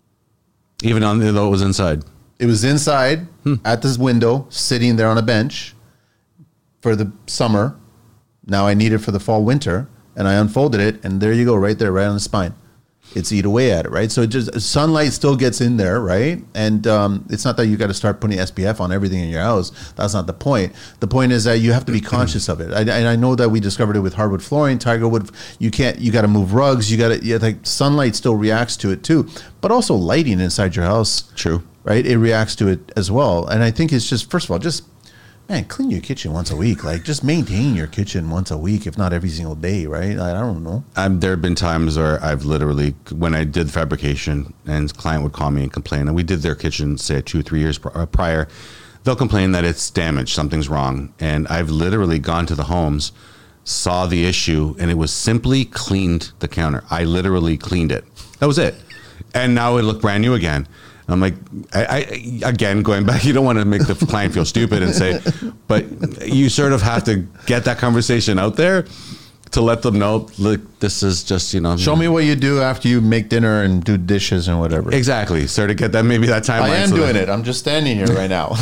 Even on, though it was inside. It was inside hmm. at this window, sitting there on a bench for the summer. Now I need it for the fall, winter, and I unfolded it, and there you go, right there, right on the spine. It's eat away at it, right? So it just sunlight still gets in there, right? And um, it's not that you got to start putting S P F on everything in your house. That's not the point. The point is that you have to be conscious of it. I, and I know that we discovered it with hardwood flooring, tiger wood. You can't. You got to move rugs. You got to. Yeah, like sunlight still reacts to it too, but also lighting inside your house. True. Right? It reacts to it as well. And I think it's just, first of all, just. Man, clean your kitchen once a week. Like, just maintain your kitchen once a week, if not every single day, right? I, I don't know. Um, there have been times where I've literally, when I did fabrication, and client would call me and complain, and we did their kitchen, say, two, three years prior, they'll complain that it's damaged, something's wrong. And I've literally gone to the homes, saw the issue, and it was simply cleaned the counter. I literally cleaned it. That was it. And now it looked brand new again. I'm like, I, I, again, going back, you don't want to make the client feel stupid and say, but you sort of have to get that conversation out there to let them know, look, this is just, you know. Show me what you do after you make dinner and do dishes and whatever. Exactly. Sort of get that, maybe that timeline. I am so doing that, it. I'm just standing here right now.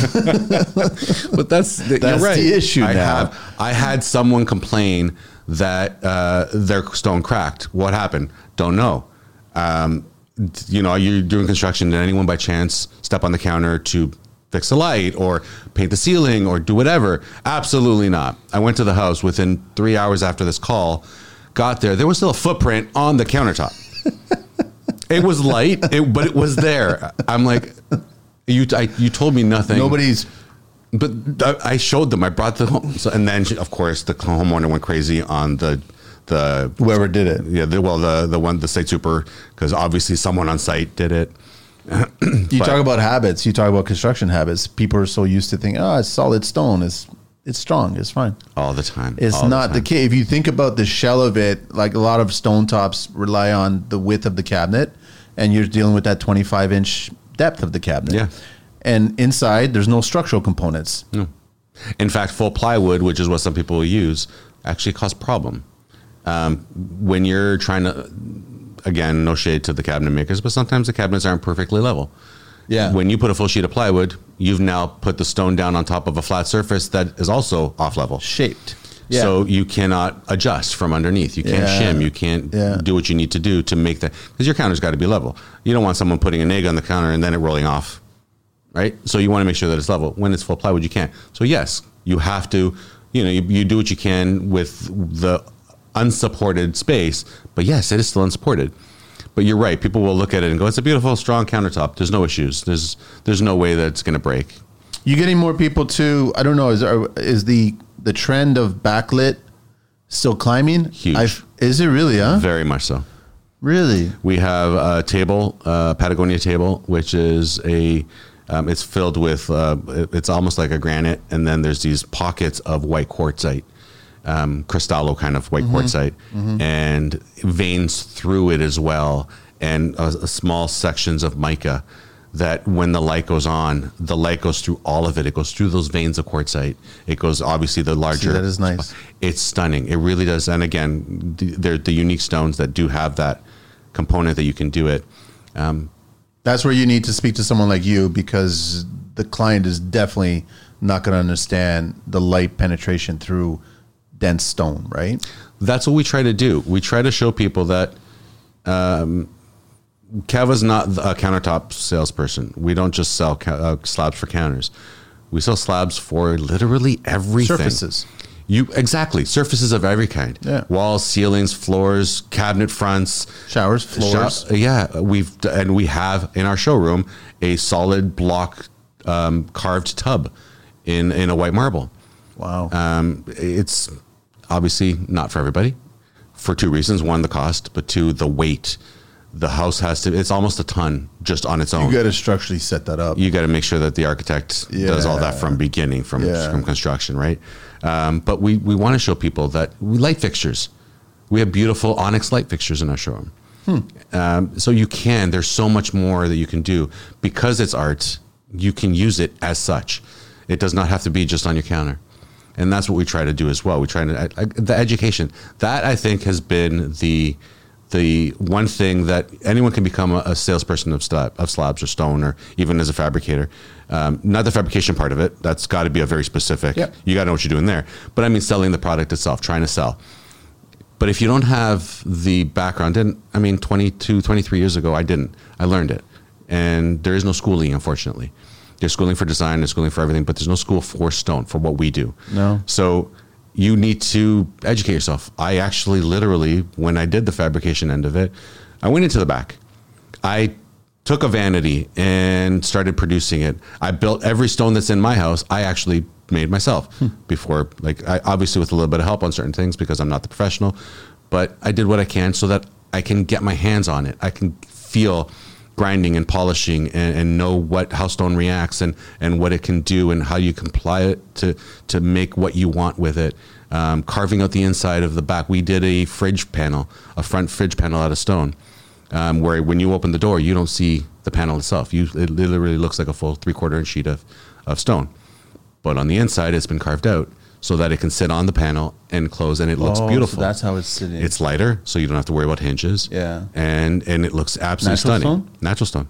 But that's, the, that's you're right. the issue I now. Have, I had someone complain that uh, their stone cracked. What happened? Don't know. Um, you know, you're doing construction. Did anyone by chance step on the counter to fix the light or paint the ceiling or do whatever? Absolutely not. I went to the house within three hours after this call, got there. There was still a footprint on the countertop. It was light, it, but it was there. I'm like, you I, you told me nothing. Nobody's... But I showed them. I brought the home. So, and then, of course, the homeowner went crazy on the... The, whoever did it, yeah. The, well, the the one, the site super, because obviously someone on site did it. You talk about habits. You talk about construction habits. People are so used to thinking, oh, it's solid stone. It's it's strong. It's fine. All the time. It's all not the, the case. If you think about the shell of it, like a lot of stone tops rely on the width of the cabinet, and you're dealing with that twenty-five inch depth of the cabinet. Yeah. And inside, there's no structural components. No. In fact, full plywood, which is what some people use, actually cause problem. Um, when you're trying to, again, no shade to the cabinet makers, but sometimes the cabinets aren't perfectly level. Yeah. When you put a full sheet of plywood, you've now put the stone down on top of a flat surface that is also off level. Shaped. Yeah. So you cannot adjust from underneath. You can't Yeah. shim. You can't Yeah. do what you need to do to make that, because your counter's got to be level. You don't want someone putting an egg on the counter and then it rolling off, right? So you want to make sure that it's level. When it's full plywood, you can't. So yes, you have to, you know, you, you do what you can with the unsupported space, but yes, it is still unsupported. But you're right. People will look at it and go, it's a beautiful, strong countertop. There's no issues. There's there's no way that it's going to break. You getting more people to, I don't know, is there, is the the trend of backlit still climbing? Huge. I've, is it really, huh? Very much so. Really? We have a table, uh, Patagonia table, which is a, um, it's filled with, uh, it- it's almost like a granite, and then there's these pockets of white quartzite, um, Cristallo kind of white quartzite, and veins through it as well, and uh, small sections of mica. That when the light goes on, the light goes through all of it. It goes through those veins of quartzite. It goes, obviously, the larger. See, that is nice. It's stunning. It really does. And again, th- they're the unique stones that do have that component that you can do it. Um, That's where you need to speak to someone like you, because the client is definitely not going to understand the light penetration through dense stone, right? that's what we try to do. We try to show people that um, Keva's not a countertop salesperson. We don't just sell ca- uh, slabs for counters. We sell slabs for literally everything. Surfaces. You exactly surfaces of every kind. Yeah. Walls, ceilings, floors, cabinet fronts, Showers, floors. Sho- yeah, we've and we have in our showroom a solid block um, carved tub in in a white marble. Wow. Um, it's obviously not for everybody, for two reasons: one, the cost, but two, the weight. The house has to. It's almost a ton just on its own. you got to structurally set that up. You got to make sure that the architect does all that from beginning, from Yeah. from construction, right? Um, but we we want to show people that we light fixtures. We have beautiful onyx light fixtures in our showroom. Um, so you can. There's so much more that you can do because it's art. You can use it as such. It does not have to be just on your counter, and that's what we try to do as well. We try to I, I, the education that I think has been the the one thing that anyone can become a, a salesperson of, slab, of slabs or stone, or even as a fabricator. Um, not the fabrication part of it. That's got to be a very specific. Yep. You got to know what you're doing there. But I mean, selling the product itself, trying to sell. But if you don't have the background, and I mean, twenty-two, twenty-three years ago, I didn't. I learned it. And there is no schooling, unfortunately. There's schooling for design, there's schooling for everything, but there's no school for stone, for what we do. No. So you need to educate yourself. I actually literally, when I did the fabrication end of it, I went into the back. I took a vanity and started producing it. I built every stone that's in my house. I actually made myself before, like I, obviously with a little bit of help on certain things because I'm not the professional, but I did what I can so that I can get my hands on it. I can feel grinding and polishing and, and know what how stone reacts and and what it can do and how you can apply it to to make what you want with it. Um, carving out the inside of the back, we did a fridge panel, a front fridge panel out of stone, um, where when you open the door, you don't see the panel itself. You it literally looks like a full three quarter inch sheet of of stone, but on the inside, it's been carved out so that it can sit on the panel and close, and it looks Oh, beautiful. So that's how it's sitting. It's lighter, so you don't have to worry about hinges. Yeah. And and it looks absolutely Natural stunning. stone? Natural stone.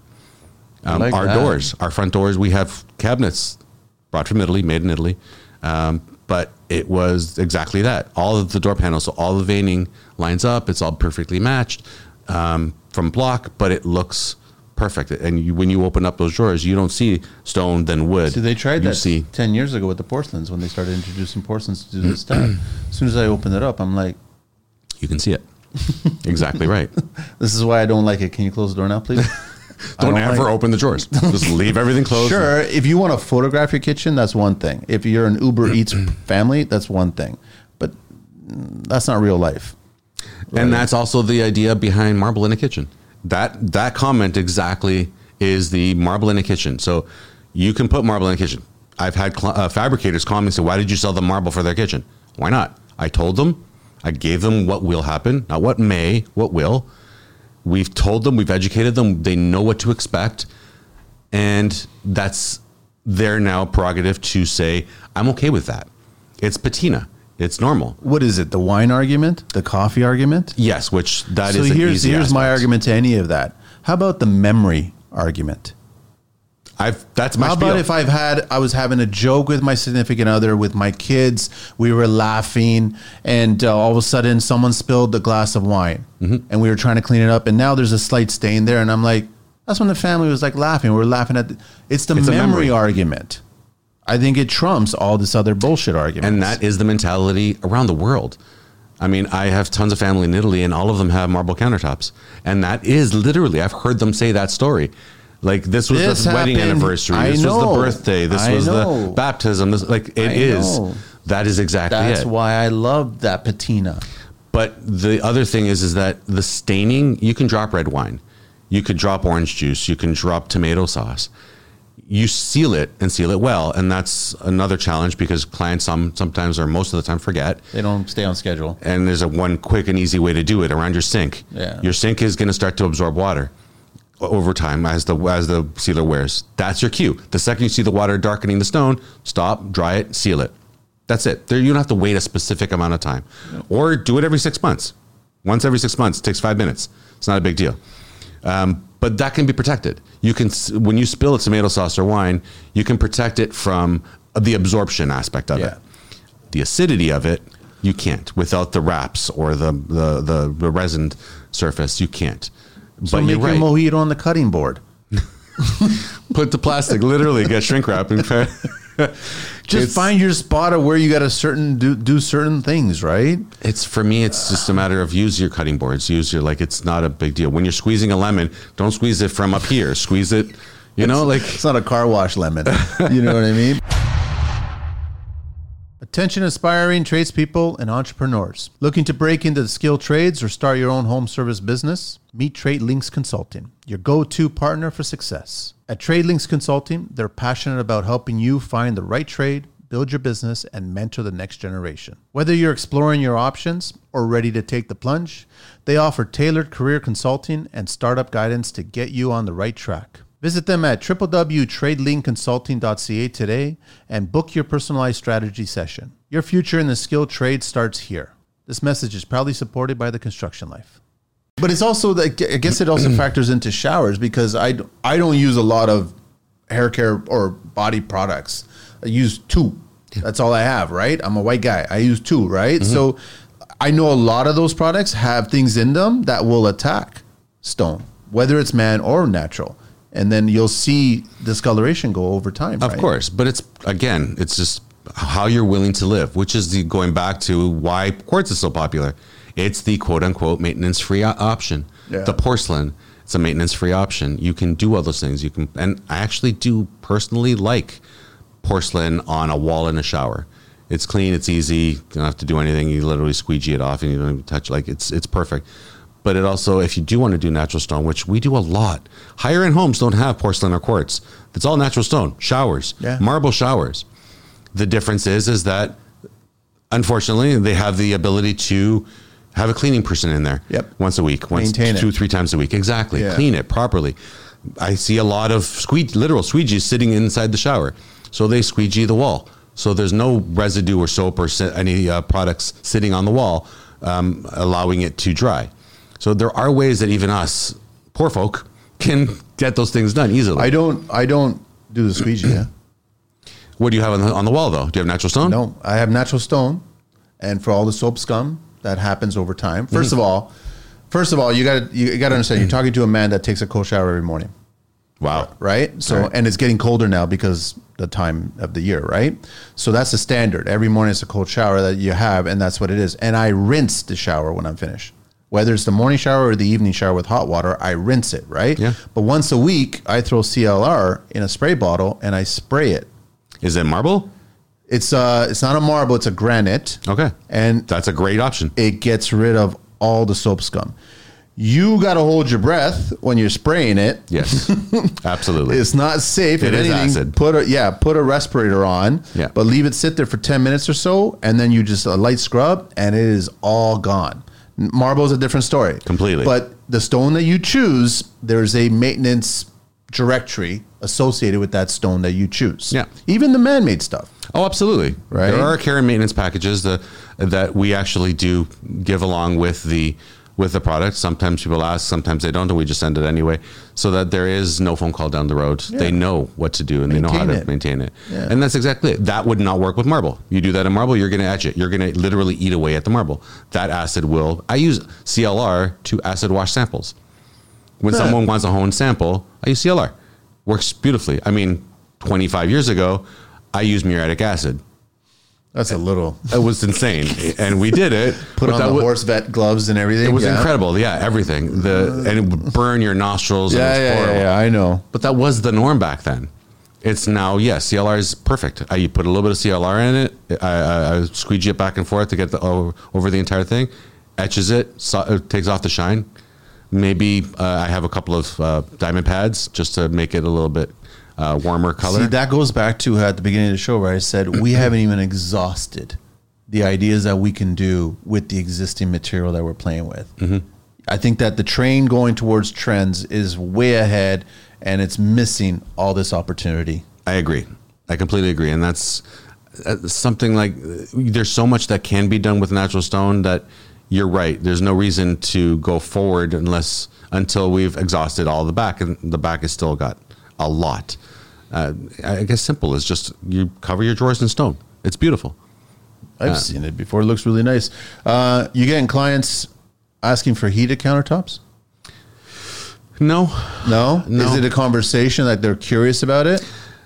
Um, like our that. doors, our front doors, we have cabinets brought from Italy, made in Italy. Um, but it was exactly that. All of the door panels, so all the veining lines up. It's all perfectly matched um, from block, but it looks perfect. And you, when you open up those drawers, you don't see stone, then wood. See, they tried you that see ten years ago with the porcelains when they started introducing porcelains to do this stuff. As soon as I opened it up, I'm like, you can see it. Exactly right. this is why I don't like it. Can you close the door now, please? I Don't, don't ever like- open the drawers. Just leave everything closed. Sure, if you want to photograph your kitchen, that's one thing. If you're an Uber Eats family, that's one thing. But mm, that's not real life. And that's also the idea behind marble in a kitchen. That that comment exactly is the marble in a kitchen. So you can put marble in a kitchen. I've had cl- uh, fabricators call me and say, why did you sell them marble for their kitchen? Why not? I told them. I gave them what will happen, not what may, what will. We've told them, we've educated them. They know what to expect. And that's their now prerogative to say, I'm okay with that. It's patina. It's normal. What is it? The wine argument? The coffee argument? Yes, which that so is an here's easy here's my aspect. argument to any of that. How about the memory argument? I've that's my How spiel. about if I've had, I was having a joke with my significant other, with my kids, we were laughing, and uh, all of a sudden someone spilled a glass of wine, mm-hmm. and we were trying to clean it up, and now there's a slight stain there, and I'm like, that's when the family was like laughing. We were laughing at, the, it's the It's a memory, memory. argument. I think it trumps all this other bullshit argument. And that is the mentality around the world. I mean, I have tons of family in Italy, and all of them have marble countertops. And that is literally, I've heard them say that story. Like, this was This the wedding happened- anniversary. I This know. was the birthday. This I was know. the baptism. This, like, it I is. know. That is exactly That's it. why I love that patina. But the other thing is, is that the staining, you can drop red wine. You could drop orange juice. You can drop tomato sauce. You seal it and seal it well. And that's another challenge because clients some, sometimes or most of the time forget. They don't stay on schedule. And there's a one quick and easy way to do it around your sink. Yeah. Your sink is going to start to absorb water over time as the as the sealer wears. That's your cue. The second you see the water darkening the stone, stop, dry it, seal it. That's it. There, you don't have to wait a specific amount of time. Or do it every six months. Once every six months. It takes five minutes. It's not a big deal. Um, but that can be protected. You can, when you spill a tomato sauce or wine, you can protect it from the absorption aspect of Yeah. it. The acidity of it, you can't. Without the wraps or the the the, the resin surface, you can't. So But make you're your right. mojito on the cutting board. Put the plastic, literally get shrink wrap and Just It's- find your spot of where you got to certain do, do certain things, right? It's for me. It's just a matter of use your cutting boards. Use your like. It's not a big deal. When you're squeezing a lemon, don't squeeze it from up here. Squeeze it. You know, like It's not a car wash lemon. You know what I mean? Attention aspiring tradespeople and entrepreneurs. Looking to break into the skilled trades or start your own home service business? Meet Trade Links Consulting, your go-to partner for success. At Trade Links Consulting, they're passionate about helping you find the right trade, build your business, and mentor the next generation. Whether you're exploring your options or ready to take the plunge, they offer tailored career consulting and startup guidance to get you on the right track. Visit them at w w w dot trade link consulting dot c a today and book your personalized strategy session. Your future in the skilled trade starts here. This message is proudly supported by the Construction Life. But it's also, like, I guess it also factors into showers because I, I don't use a lot of hair care or body products. I use two. That's all I have, right? I'm a white guy. I use two, right? Mm-hmm. So I know a lot of those products have things in them that will attack stone, whether it's man or natural. And then you'll see discoloration go over time. Of right? course, but it's again, it's just how you're willing to live, which is the going back to why quartz is so popular. It's the quote unquote maintenance free option. Yeah. The porcelain, it's a maintenance free option. You can do all those things. You can, and I actually do personally like porcelain on a wall in a shower. It's clean, it's easy. You don't have to do anything. You literally squeegee it off, and you don't even touch. Like it's it's perfect. But it also, if you do want to do natural stone, which we do a lot, higher end homes don't have porcelain or quartz. It's all natural stone, showers, Yeah. marble showers. The difference is, is that unfortunately they have the ability to have a cleaning person in there Yep. once a week, once Maintain it. two, three times a week. Exactly. Yeah. Clean it properly. I see a lot of squeegee, literal squeegees sitting inside the shower. So they squeegee the wall. So there's no residue or soap or si- any uh, products sitting on the wall, um, allowing it to dry. So there are ways that even us, poor folk, can get those things done easily. I don't, I don't do the squeegee. Yeah. What do you have on the, on the wall, though? Do you have natural stone? No, I have natural stone, and for all the soap scum that happens over time. First Mm-hmm. of all, first of all, you got to you got to understand. You're talking to a man that takes a cold shower every morning, Wow. right? So, Right. and it's getting colder now because the time of the year, right? So that's the standard. Every morning it's a cold shower that you have, and that's what it is. And I rinse the shower when I'm finished. Whether it's the morning shower or the evening shower with hot water, I rinse it, right? Yeah. But once a week, I throw C L R in a spray bottle and I spray it. Is it marble? It's uh, it's not a marble; it's a granite. Okay. And That's a great option. it gets rid of all the soap scum. You got to hold your breath when you're spraying it. Yes. Absolutely. It's not safe. It if is anything, acid. Put a yeah, put a respirator on. Yeah. But leave it sit there for ten minutes or so, and then you just a light scrub, and it is all gone. Marble is a different story. Completely. But the stone that you choose, there's a maintenance directory associated with that stone that you choose. Yeah. Even the man-made stuff. Oh, absolutely. Right. There are care and maintenance packages that that we actually do give along with the with the product. Sometimes people ask, sometimes they don't, and we just send it anyway, so that there is no phone call down the road. Yeah. They know what to do and maintain they know how to it. maintain it. Yeah. And that's exactly it. That would not work with marble. You do that in marble, you're going to etch it. You're going to literally eat away at the marble. That acid will, I use C L R to acid wash samples. When huh. someone wants a hone sample, I use C L R. Works beautifully. I mean, twenty-five years ago, I used muriatic acid. That's a little. It was insane, and we did it. Put on the w- horse vet gloves and everything. It was yeah. incredible. Yeah, everything. The and it would burn your nostrils. Yeah, and it was yeah, horrible. yeah, yeah. I know. But that was the norm back then. It's now, yes, yeah, C L R is perfect. I, you put a little bit of C L R in it. I, I, I squeegee it back and forth to get the over, over the entire thing. Etches it. So, it takes off the shine. Maybe uh, I have a couple of uh, diamond pads just to make it a little bit uh, warmer color. See, that goes back to at the beginning of the show where I said we haven't even exhausted the ideas that we can do with the existing material that we're playing with. Mm-hmm. I think that the train going towards trends is way ahead, and it's missing all this opportunity. I agree. I completely agree. And that's uh, something like, there's so much that can be done with natural stone that you're right. There's no reason to go forward unless until we've exhausted all the back, and the back has still got a lot. Uh, I guess simple is just you cover your drawers in stone. It's beautiful. I've uh, seen it before. It looks really nice. Uh, you getting clients asking for heated countertops? No, no. no. Is it a conversation that they're curious about it?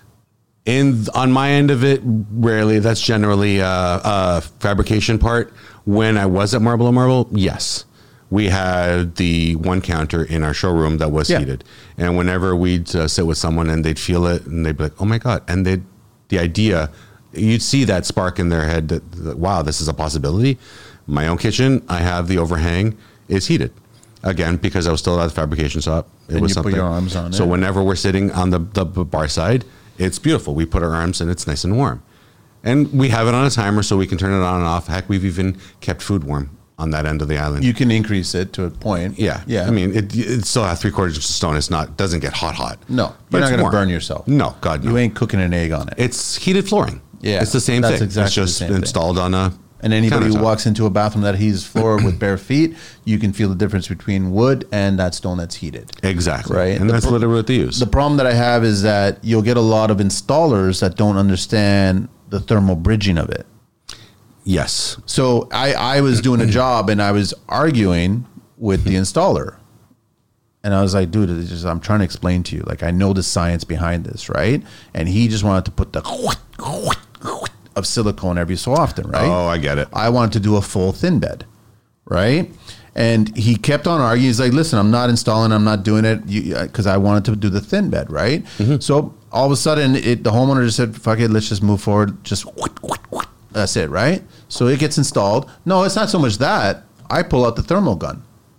In on my end of it, rarely. That's generally a, a fabrication part. When I was at Marble and Marble, yes, we had the one counter in our showroom that was yeah. heated, and whenever we'd uh, sit with someone and they'd feel it, and they'd be like, "Oh my god!" and they, the idea, you'd see that spark in their head that, that, wow, this is a possibility. My own kitchen, I have the overhang is heated. Again, because I was still at the fabrication shop, it and was you something. Put your arms on so it. whenever we're sitting on the, the bar side, it's beautiful. We put our arms and it's nice and warm. And we have it on a timer so we can turn it on and off. Heck, we've even kept food warm on that end of the island. You can increase it to a point. Yeah. Yeah. I mean, it, it still has three quarters of stone. It's not, doesn't get hot, hot. No. You're not going to burn yourself. No, God, no. You ain't cooking an egg on it. It's heated flooring. Yeah. It's the same that's thing. Exactly it's just the same installed thing. on a And anybody countertop. who walks into a bathroom that heats floor with bare feet, you can feel the difference between wood and that stone that's heated. Exactly. Right. And the that's pro- literally what they use. The problem that I have is that you'll get a lot of installers that don't understand the thermal bridging of it. Yes. So I, I was doing a job and I was arguing with the installer. And I was like, dude, it's just, I'm trying to explain to you. Like, I know the science behind this, right? And he just wanted to put the of silicone every so often, right? Oh, I get it. I wanted to do a full thin bed, right? And he kept on arguing. He's like, listen, I'm not installing, I'm not doing it because I wanted to do the thin bed, right? Mm-hmm. So all of a sudden, it, the homeowner just said, fuck it, let's just move forward. Just that's it, right? So it gets installed. No, it's not so much that. I pull out the thermal gun.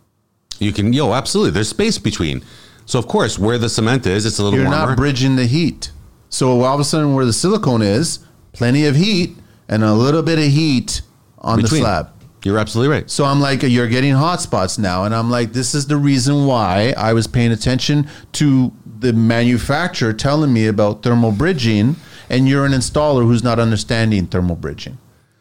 You can, yo, absolutely. There's space between. So, of course, where the cement is, it's a little You're warmer. You're not bridging the heat. So all of a sudden, where the silicone is, plenty of heat and a little bit of heat on between. The slab. You're absolutely right. So I'm like, you're getting hot spots now. And I'm like, this is the reason why I was paying attention to the manufacturer telling me about thermal bridging, and you're an installer who's not understanding thermal bridging.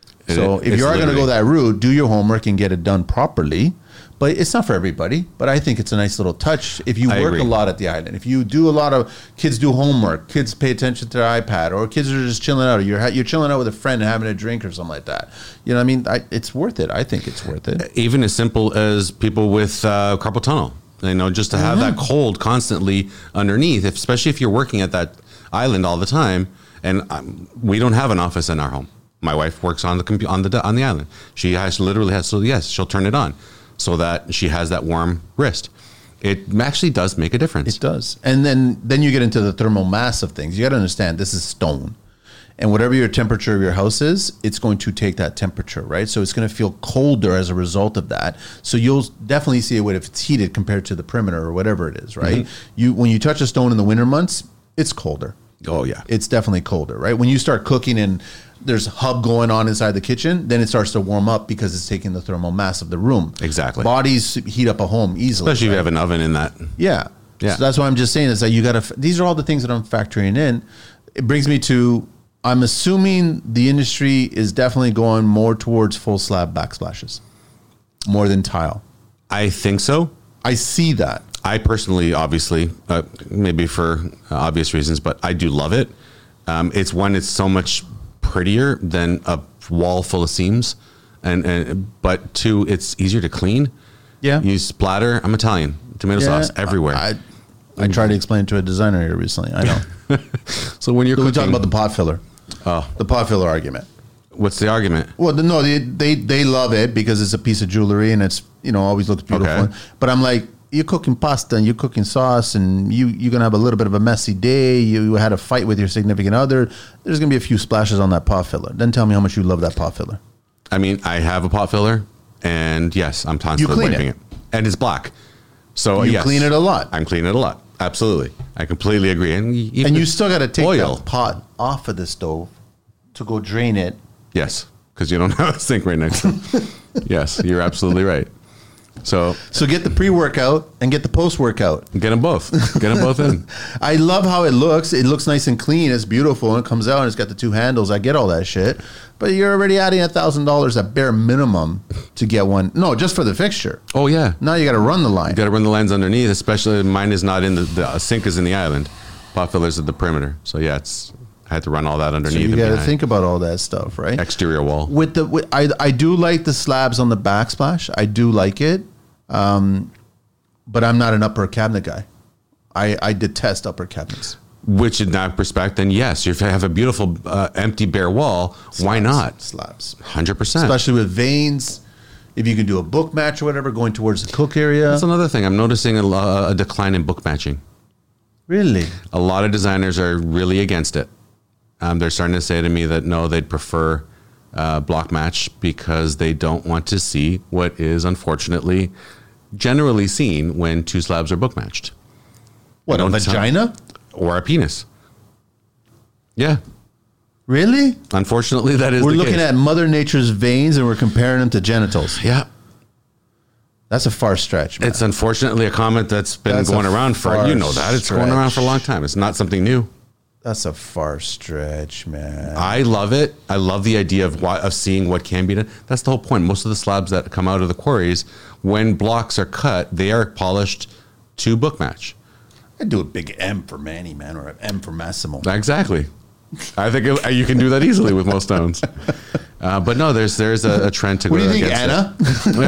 So it, if you are going to go that route, do your homework and get it done properly. But it's not for everybody. But I think it's a nice little touch. If you I work agree. a lot at the island, if you do a lot of kids do homework, kids pay attention to their iPad, or kids are just chilling out, or you're you're chilling out with a friend and having a drink or something like that. You know what I mean? I, it's worth it. I think it's worth it. Even as simple as people with uh, carpal tunnel. You know, just to have mm-hmm. that cold constantly underneath, if, especially if you're working at that island all the time. And um, we don't have an office in our home. My wife works on the compu- on the on the island. She has literally has so yes, she'll turn it on so that she has that warm wrist. It actually does make a difference. It does. And then then you get into the thermal mass of things. You got to understand this is stone. And whatever your temperature of your house is, it's going to take that temperature, right? So it's going to feel colder as a result of that. So you'll definitely see it if it's heated compared to the perimeter or whatever it is, right? Mm-hmm. You when you touch a stone in the winter months, it's colder. Oh, yeah. It's definitely colder, right? When you start cooking and there's a hub going on inside the kitchen, then it starts to warm up because it's taking the thermal mass of the room. Exactly. Bodies heat up a home easily. Especially right? if you have an oven in that. Yeah. Yeah. So that's why I'm just saying is that you got to, these are all the things that I'm factoring in. It brings me to, I'm assuming the industry is definitely going more towards full slab backsplashes, more than tile. I think so. I see that. I personally, obviously, uh, maybe for uh, obvious reasons, but I do love it. Um, it's one, it's so much prettier than a wall full of seams, and, and but two, it's easier to clean. Yeah. You splatter. I'm Italian. Tomato Yeah, sauce everywhere. I, I tried to explain it to a designer here recently. I know. So when you're So we cooking, talk about the pot filler. Oh. The pot filler argument. what's the argument? Well, the- no, they, they they love it because it's a piece of jewelry and it's, you know, always looks beautiful. Okay. But I'm like, you're cooking pasta and you're cooking sauce and you, you're going to have a little bit of a messy day. You had a fight with your significant other. There's going to be a few splashes on that pot filler. Then tell me how much you love that pot filler. I mean, I have a pot filler, and yes, I'm constantly clean wiping it. it. and it's black. So You yes, clean it a lot. I'm cleaning it a lot. Absolutely, I completely agree. And, y- even And you still got to take oil. the pot off of the stove to go drain it. Yes, because you don't have a sink right next to it. Yes, you're absolutely right. So So get the pre-workout and get the post-workout. get them both. Get them both in. I love how it looks. It looks nice and clean. It's beautiful. And it comes out and it's got the two handles. I get all that shit. But you're already adding a thousand dollars at bare minimum to get one. No, just for the fixture. Oh yeah, Now you got to run the line. you got to run the lines underneath. Especially mine is not in the, the sink is in the island. Pot fillers at the perimeter. So yeah, it's I had to run all that So underneath. you and got to behind. think about all that stuff, right? Exterior wall. With the, with, I, I do like the slabs on the backsplash. I do like it. Um, but I'm not an upper cabinet guy. I, I detest upper cabinets. Which in that perspective, then yes, if you have a beautiful uh, empty bare wall, why not? Slabs. one hundred percent. Especially with veins. If you can do a book match or whatever, going towards the cook area. That's another thing. I'm noticing a, lo- a decline in book matching. Really? A lot of designers are really against it. Um, they're starting to say to me that no, they'd prefer uh, block match because they don't want to see what is unfortunately generally seen when two slabs are book matched. What, a don't vagina? Or a penis. Yeah. Really? Unfortunately, that is We're the looking case. at Mother Nature's veins and we're comparing them to genitals. Yeah. That's a far stretch, man. It's unfortunately a comment that's been That's going a around for, far you know that. It's going around for a long time. It's not something new. That's a far stretch, man. I love it. I love the idea of why, of seeing what can be done. That's the whole point. Most of the slabs that come out of the quarries, when blocks are cut, they are polished to book match. I'd do a big M for Manny, man, or an M for Massimo. Exactly. I think it, you can do that easily with most stones. Uh, but no, there's there's a, a trend to What go do you think, against Anna?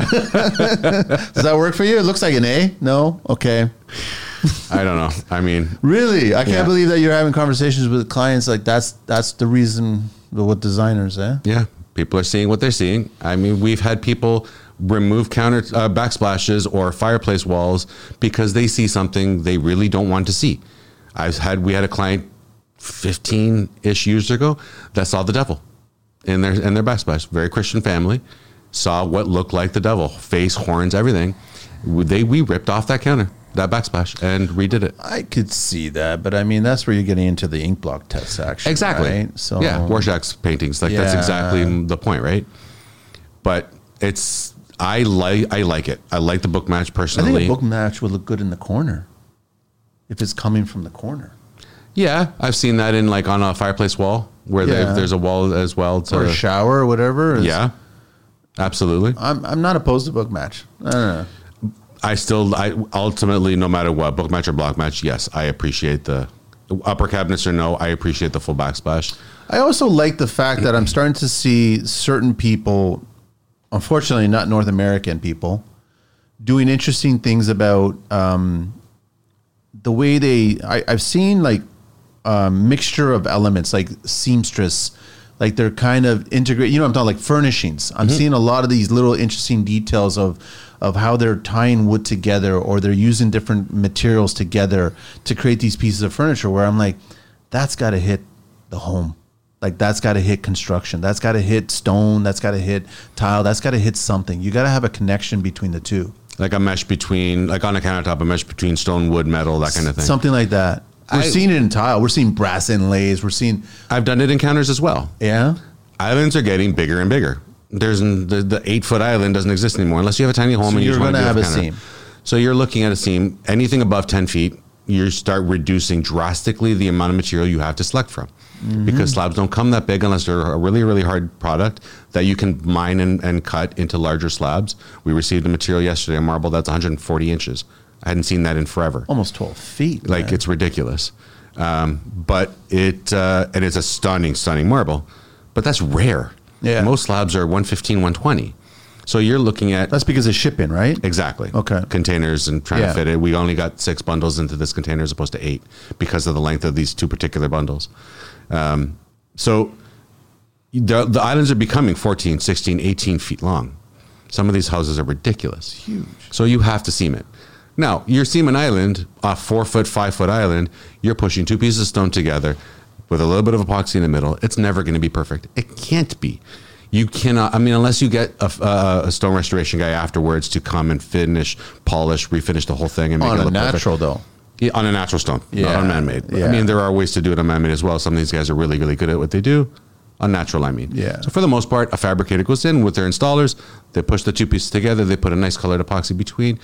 Does that work for you? It looks like an A. No? Okay. it. I don't know. I mean, Really? I can't Yeah. believe that you're having conversations with clients like that's that's the reason with designers, eh? yeah, people are seeing what they're seeing. I mean, we've had people remove counter uh, backsplashes or fireplace walls because they see something they really don't want to see. I've had we had a client fifteen-ish years ago that saw the devil in their in their backsplash. Very Christian family, saw what looked like the devil, face, horns, everything. They we ripped off that counter, that backsplash, and redid it. I could see that, but I mean that's where you're getting into the ink block tests, actually. Exactly. Right? So yeah, Rorschach's paintings. Like that's Yeah. exactly the point, right? But it's I like I like it. I like the book match I personally. think a book match would look good in the corner if it's coming from the corner. Yeah, I've seen that in like on a fireplace wall where Yeah. they there's a wall as well. To, Or a shower or whatever. It's- yeah, absolutely. I'm I'm not opposed to book match. I don't know. I still I ultimately no matter what book match or block match, yes, I appreciate the upper cabinets or no, I appreciate the full backsplash. I also like the fact that I'm starting to see certain people, unfortunately not North American people, doing interesting things about um, the way they. I, I've seen like a mixture of elements, like seamstress, like they're kind of integrate. You know, what I'm talking like furnishings. I'm seeing a lot of these little interesting details of of how they're tying wood together or they're using different materials together to create these pieces of furniture. Where I'm like, that's got to hit the home. Like that's got to hit construction. That's got to hit stone. That's got to hit tile. That's got to hit something. You got to have a connection between the two. Like a mesh between like on a countertop, a mesh between stone, wood, metal, that kind of thing. Something like that. We're I- seeing it in tile. We're seeing brass inlays. We're seeing, I've done it in counters as well. yeah. Islands are getting bigger and bigger. There's the, the eight foot island doesn't exist anymore unless you have a tiny home So and you you're just want gonna to have do a counter. seam. So you're looking at a seam. Anything above ten feet you start reducing drastically the amount of material you have to select from. Mm-hmm. Because slabs don't come that big unless they're a really, really hard product that you can mine and, and cut into larger slabs. We received a material yesterday, a marble that's one hundred forty inches. I hadn't seen that in forever. Almost twelve feet. Like, man. It's ridiculous. Um, but it, uh, and it's a stunning, stunning marble. But that's rare. Yeah. Most slabs are one fifteen, one twenty. So you're looking at... That's because of shipping, right? Exactly. Okay. Containers and trying Yeah. to fit it. We only got six bundles into this container as opposed to eight because of the length of these two particular bundles. Um, so the, the islands are becoming fourteen, sixteen, eighteen feet long. Some of these houses are ridiculous. Huge. So you have to seam it. Now, your seam an island, a four foot, five foot island, you're pushing two pieces of stone together with a little bit of epoxy in the middle. It's never going to be perfect. It can't be. You cannot, I mean, unless you get a, a, a stone restoration guy afterwards to come and finish, polish, refinish the whole thing and make On it a look natural, perfect. though. Yeah, on a natural stone, Yeah. not on man-made. Yeah. I mean, there are ways to do it on man-made as well. Some of these guys are really, really good at what they do. On natural, I mean. Yeah. So for the most part, a fabricator goes in with their installers. They push the two pieces together. They put a nice colored epoxy between,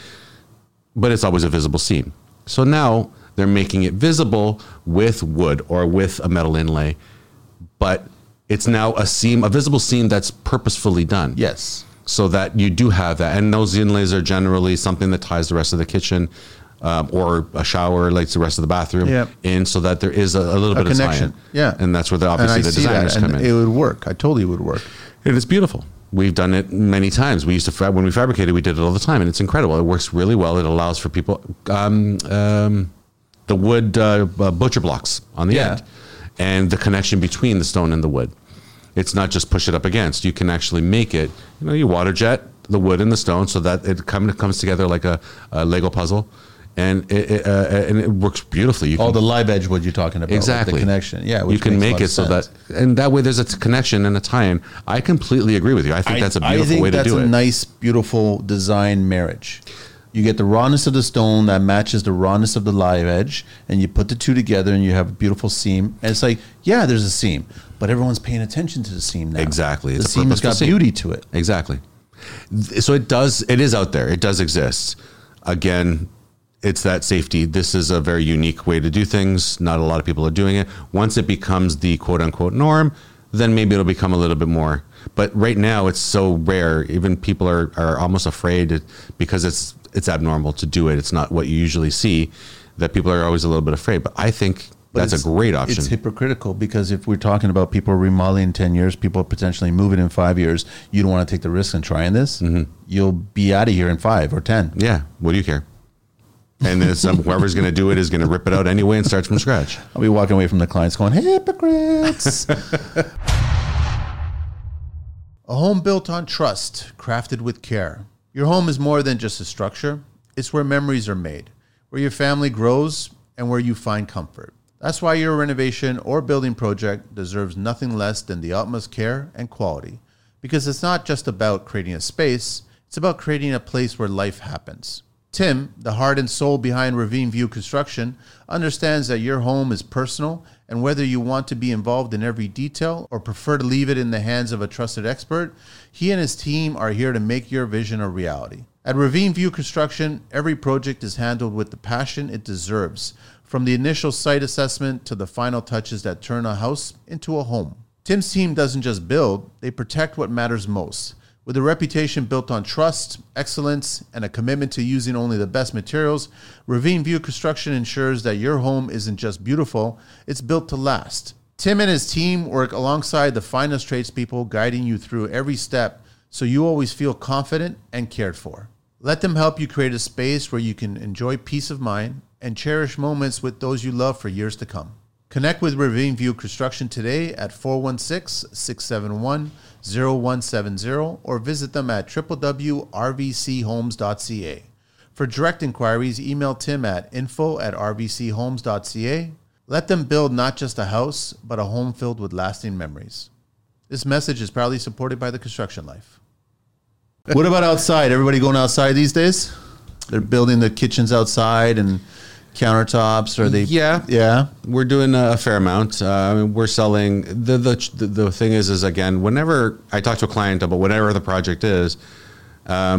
but it's always a visible seam. So now they're making it visible with wood or with a metal inlay, but it's now a seam, a visible seam that's purposefully done. Yes. So that you do have that. And those inlays are generally something that ties the rest of the kitchen um, or a shower, like the rest of the bathroom, Yep. in so that there is a, a little A bit connection. of tie-in. Yeah. And that's where the, And obviously I the see designers that, come and in. it would work. I totally would work. It is beautiful. We've done it many times. We used to, fa- when we fabricated, we did it all the time, and it's incredible. It works really well. It allows for people, um, um, the wood uh, uh, butcher blocks on the Yeah. end, and the connection between the stone and the wood. It's not just push it up against. You can actually make it, you know, you water jet the wood and the stone so that it come, comes together like a, a Lego puzzle, and it, it, uh, and it works beautifully. You All can, the live edge, what you're talking about. Exactly. The connection. Yeah. you which can makes a make lot it of so sense. that, and that way there's a t- connection and a tie-in. I completely agree with you. I think that's a beautiful I think way to that's do a it. nice, beautiful design marriage. You get the rawness of the stone that matches the rawness of the live edge, and you put the two together, and you have a beautiful seam. And it's like, yeah, there's a seam, but everyone's paying attention to the seam now. Exactly. The It's a seam has purposeful got seam. beauty to it. Exactly. Th- So it does, it is out there. It does exist. Again, it's that safety. This is a very unique way to do things. Not a lot of people are doing it. Once it becomes the quote unquote norm, then maybe it'll become a little bit more. But right now it's so rare. Even people are, are almost afraid it, because it's, it's abnormal to do it. It's not what you usually see, that people are always a little bit afraid. But I think But that's a it's- great option. It's hypocritical because if we're talking about people remodeling in ten years, people potentially moving in five years, you don't want to take the risk in trying this. Mm-hmm. You'll be out of here in five or ten. Yeah. What do you care? And then some, whoever's going to do it is going to rip it out anyway and start from scratch. I'll be walking away from the clients going, hypocrites. A home built on trust, crafted with care. Your home is more than just a structure. It's where memories are made, where your family grows, and where you find comfort. That's why your renovation or building project deserves nothing less than the utmost care and quality. Because it's not just about creating a space, it's about creating a place where life happens. Tim, the heart and soul behind Ravine View Construction, understands that your home is personal, and whether you want to be involved in every detail or prefer to leave it in the hands of a trusted expert, he and his team are here to make your vision a reality. At Ravine View Construction, every project is handled with the passion it deserves, from the initial site assessment to the final touches that turn a house into a home. Tim's team doesn't just build, they protect what matters most. With a reputation built on trust, excellence, and a commitment to using only the best materials, Ravine View Construction ensures that your home isn't just beautiful, it's built to last. Tim and his team work alongside the finest tradespeople, guiding you through every step so you always feel confident and cared for. Let them help you create a space where you can enjoy peace of mind and cherish moments with those you love for years to come. Connect with Ravine View Construction today at four one six, six seven one, zero one seven zero or visit them at w w w dot r v c homes dot c a. For direct inquiries, email Tim at info at r v c homes dot c a. Let them build not just a house, but a home filled with lasting memories. This message is proudly supported by the Construction Life. What about outside? Everybody going outside these days? They're building the kitchens outside and countertops, or they? Yeah. Yeah. We're doing a fair amount. Uh, we're selling the, the the thing is is again, whenever I talk to a client about whatever the project is, um,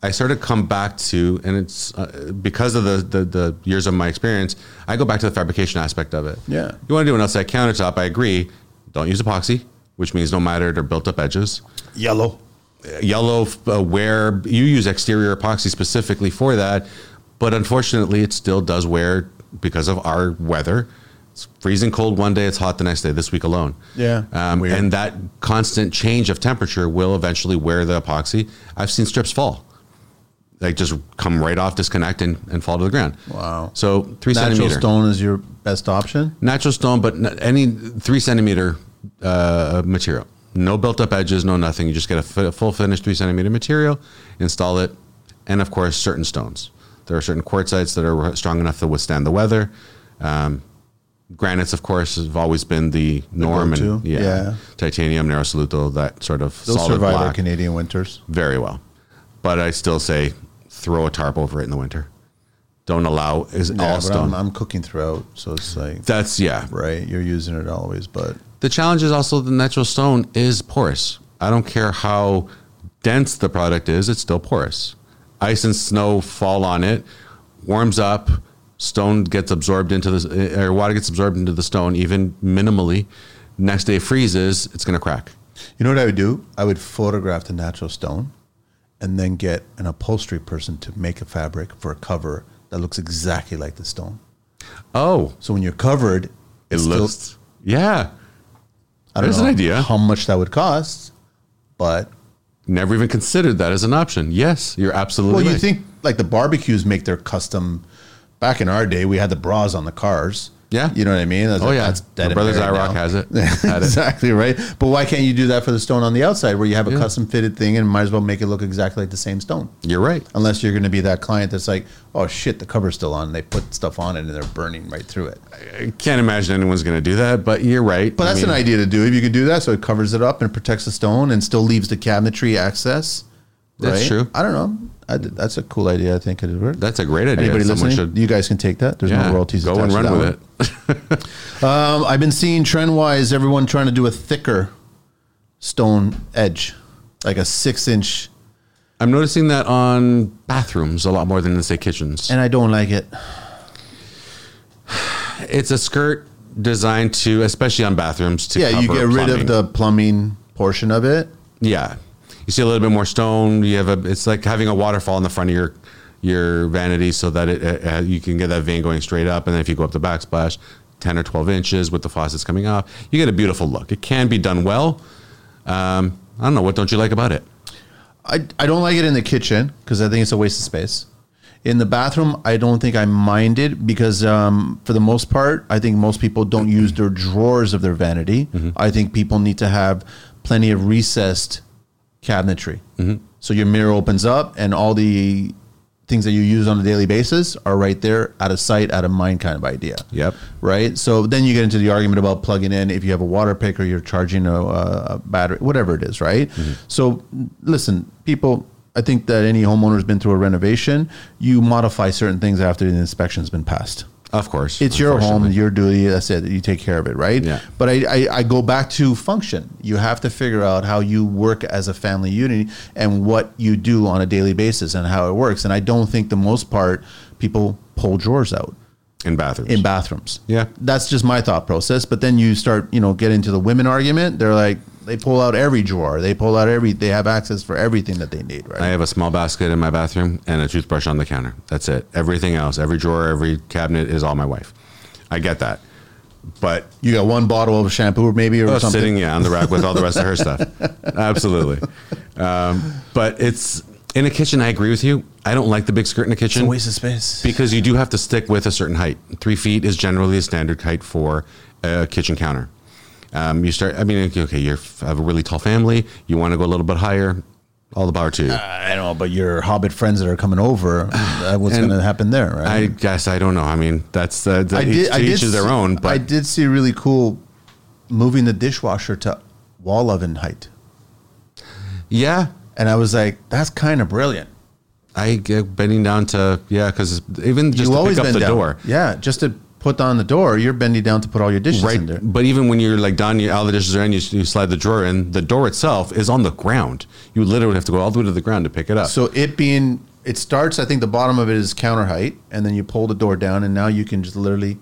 I sort of come back to, and it's uh, because of the, the the years of my experience, I go back to the fabrication aspect of it. Yeah. You want to do an outside countertop, I agree. Don't use epoxy, which means no matter their built up edges. Yellow. Yellow, uh, where you use exterior epoxy specifically for that, but unfortunately it still does wear because of our weather. It's freezing cold one day, it's hot the next day, this week alone. Yeah. Um, and that constant change of temperature will eventually wear the epoxy. I've seen strips fall. Like just come right off, disconnect, and, and fall to the ground. Wow. So three Natural centimeter. stone is your best option? Natural stone, but n- any three centimeter uh, material. No built up edges, no nothing. You just get a f- full finished three centimeter material, install it, and of course, certain stones. There are certain quartzites that are strong enough to withstand the weather. Um, granites, of course, have always been the norm. go-to. And yeah, Yeah. titanium, Narosoluto, that sort of Those solid survive black. our Canadian winters. Very well. But I still say throw a tarp over it in the winter. Don't allow is Yeah, all but stone. I'm, I'm cooking throughout, so it's like, That's yeah. right, you're using it always, but The challenge is also the natural stone is porous. I don't care how dense the product is, it's still porous. Ice and snow fall on it, warms up, stone gets absorbed into the or water gets absorbed into the stone even minimally. Next day freezes, it's going to crack. you know what I would do? I would photograph the natural stone and then get an upholstery person to make a fabric for a cover that looks exactly like the stone. Oh, So when you're covered, it it's still- looks yeah. I don't There's know an idea. how much that would cost, but Never even considered that as an option. Yes, you're absolutely well, you right. think like the barbecues make their custom. Back in our day, we had the bras on the cars. Yeah. You know what I mean? That's, Oh, yeah. That's dead My and brother's buried iRock now. has it. Had it. Exactly, right? But why can't you do that for the stone on the outside where you have a Yeah. custom fitted thing and might as well make it look exactly like the same stone? You're right. Unless you're going to be that client that's like, oh shit, the cover's still on. They put stuff on it and they're burning right through it. I can't imagine anyone's going to do that, but you're right. But I that's mean, an idea to do. If you could do that so it covers it up and protects the stone and still leaves the cabinetry access. That's right? true. I don't know. I did, that's a cool idea. I think it would work. That's a great idea. Anybody Someone listening? should You guys can take that. There's yeah, no royalties. go and attached run to with that it. one. Um, I've been seeing trend wise everyone trying to do a thicker stone edge, like a six inch, I'm noticing that on bathrooms a lot more than in, say, kitchens. and I don't like it. It's a skirt designed to, especially on bathrooms, to Yeah, you cover get rid plumbing. of the plumbing portion of it. Yeah, you see a little bit more stone. You have a. It's like having a waterfall in the front of your your vanity, so that it uh, you can get that vein going straight up, and then if you go up the backsplash, ten or twelve inches with the faucets coming off, you get a beautiful look. It can be done well. Um, I don't know. What don't you like about it? I, I don't like it in the kitchen because I think it's a waste of space. In the bathroom, I don't think I mind it because um, for the most part, I think most people don't use their drawers of their vanity. Mm-hmm. I think people need to have plenty of recessed cabinetry. Mm-hmm. So your mirror opens up and all the things that you use on a daily basis are right there, out of sight, out of mind kind of idea. Yep. Right. So then you get into the argument about plugging in if you have a water pick or you're charging a, a battery, whatever it is. Right. Mm-hmm. So listen, people, I think that any homeowner has been through a renovation, you modify certain things after the inspection's been passed. Of course, It's your home, unfortunately. your duty. That's it. You take care of it, right? Yeah. But I, I, I go back to function. You have to figure out how you work as a family unit and what you do on a daily basis and how it works. And I don't think the most part people pull drawers out in bathrooms. in bathrooms. Yeah. That's just my thought process. But then you start, you know, get into the women argument. They're like, they pull out every drawer. They pull out every, they have access for everything that they need, right? I have a small basket in my bathroom and a toothbrush on the counter. That's it. Everything else, every drawer, every cabinet is all my wife. I get that. But You got one bottle of shampoo maybe or oh, something. sitting yeah, on the rack with all the rest of her stuff. Absolutely. Um, but it's in a kitchen, I agree with you. I don't like the big skirt in the It's a kitchen waste of space. because you do have to stick with a certain height. Three feet is generally a standard height for a kitchen counter. Um, you start, I mean, okay, you have a really tall family. You want to go a little bit higher. All the power to you. I know, but your Hobbit friends that are coming over, uh, what's And going to happen there, right? I guess I don't know. I mean, that's uh, the, I each, did. to I did each is their see- own. But I did see really cool moving the dishwasher to wall oven height, yeah, and I was like, "That's kind of brilliant." I get bending down to yeah, because even just you to always pick up been the down. door. yeah, just to put on the door, you're bending down to put all your dishes right. in there. But even when you're like done, you, all the dishes are in, you, you slide the drawer in, the door itself is on the ground. You literally have to go all the way to the ground to pick it up. So it being, it starts, I think the bottom of it is counter height, and then you pull the door down, and now you can just literally.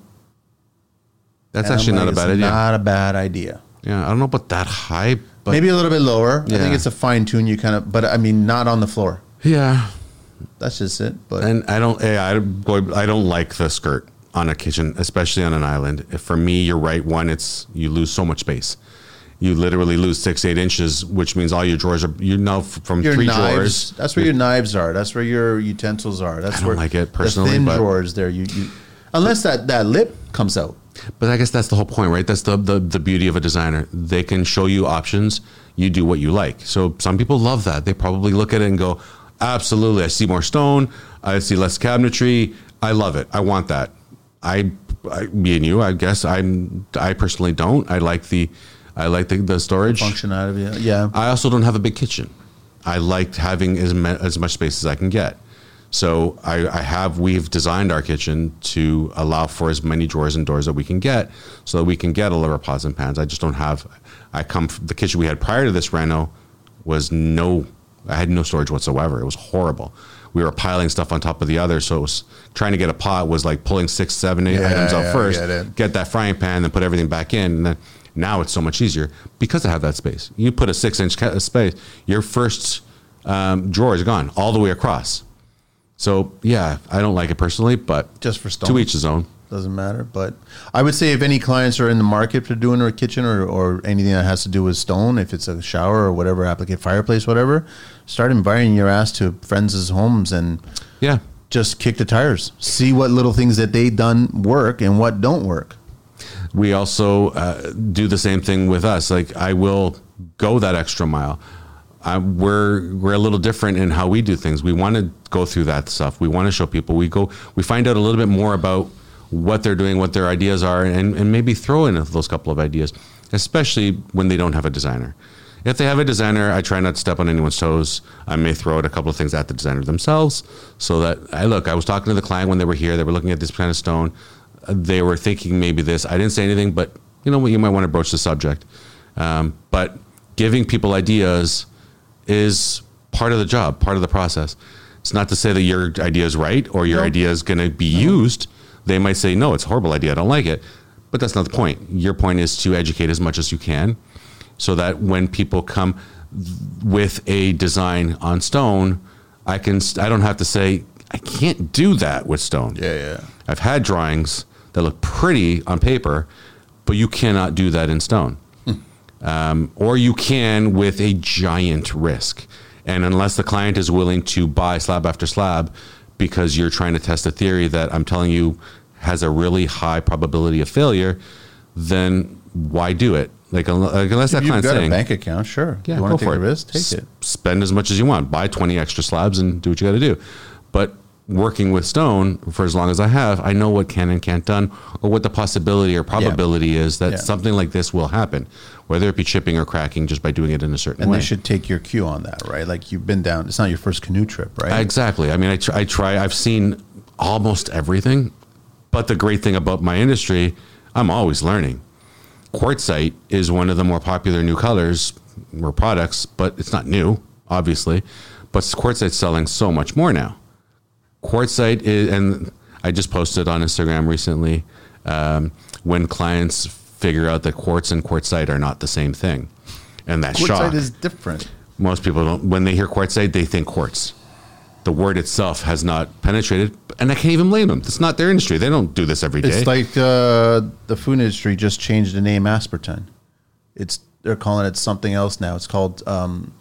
That's actually like, not a bad idea. Not a bad idea. Yeah, I don't know about that high, but maybe a little bit lower. Yeah. I think it's a fine tune. You kind of, but I mean, not on the floor. Yeah, that's just it. But and I don't, I, boy, I don't like the skirt on a kitchen, especially on an island. If for me, you're right. One, it's you lose so much space. You literally lose six, eight inches, which means all your drawers are you know from your three knives, drawers. That's where your knives are. That's where your utensils are. That's I don't where like it personally. The thin but, drawers there. You, you unless that, that lip comes out. But I guess that's the whole point, right? That's the, the the beauty of a designer. They can show you options. You do what you like. So some people love that. They probably look at it and go, absolutely. I see more stone. I see less cabinetry. I love it. I want that. I, I, me and you, I guess I'm, I personally don't. I like the, I like the, the storage. Function out of it, yeah. I also don't have a big kitchen. I like having as, me, as much space as I can get. So I, I have, we've designed our kitchen to allow for as many drawers and doors that we can get so that we can get all of our pots and pans. I just don't have, I come, the kitchen we had prior to this reno was no, I had no storage whatsoever. It was horrible. We were piling stuff on top of the other. So it was trying to get a pot was like pulling six, seven, eight yeah, items out yeah, first, get, get that frying pan, then put everything back in. And then now it's so much easier because I have that space. You put a six inch space, your first um, drawer is gone all the way across. So yeah, I don't like it personally, but just for stone, to each his own. Doesn't matter. But I would say if any clients are in the market for doing a kitchen or, or anything that has to do with stone, if it's a shower or whatever, applicate fireplace, whatever, start inviting your ass to friends' homes and yeah, just kick the tires. See what little things that they done work and what don't work. We also uh, do the same thing with us. Like I will go that extra mile. Uh, we're we're a little different in how we do things. We want to go through that stuff. We want to show people. We go. We find out a little bit more about what they're doing, what their ideas are, and, and maybe throw in those couple of ideas, especially when they don't have a designer. If they have a designer, I try not to step on anyone's toes. I may throw out a couple of things at the designer themselves so that I look. I was talking to the client when they were here. They were looking at this kind of stone. They were thinking maybe this. I didn't say anything, but you know what? You might want to broach the subject. Um, but giving people ideas is part of the job, part of the process. It's not to say that your idea is right or your nope. idea is going to be nope. used. They might say, no, it's a horrible idea. I don't like it. But that's not the point. Your point is to educate as much as you can so that when people come with a design on stone, I can, I don't have to say, I can't do that with stone. Yeah, yeah. I've had drawings that look pretty on paper, but you cannot do that in stone. Hmm. Um, or you can with a giant risk. And unless the client is willing to buy slab after slab because you're trying to test a theory that I'm telling you has a really high probability of failure, then why do it? Like, like unless that client's saying... You've got saying, a bank account, sure. Yeah, you want go to take for a it. risk, take S- it. Spend as much as you want. Buy twenty extra slabs and do what you got to do. But working with stone for as long as I have, I know what can and can't done, or what the possibility or probability yeah. is that yeah. something like this will happen, whether it be chipping or cracking, just by doing it in a certain and way. And they should take your cue on that, right? Like you've been down, it's not your first canoe trip, right? Exactly. I mean, I, tr- I try, I've seen almost everything, but the great thing about my industry, I'm always learning. Quartzite is one of the more popular new colors or products, but it's not new, obviously, but quartzite's selling so much more now. Quartzite is, and I just posted on Instagram recently, um, when clients figure out that quartz and quartzite are not the same thing. And that's shock. Quartzite is different. Most people don't, when they hear quartzite, they think quartz. The word itself has not penetrated, and I can't even blame them. It's not their industry. They don't do this every day. It's like uh, the food industry just changed the name aspartame. It's they're calling it something else now. It's called um,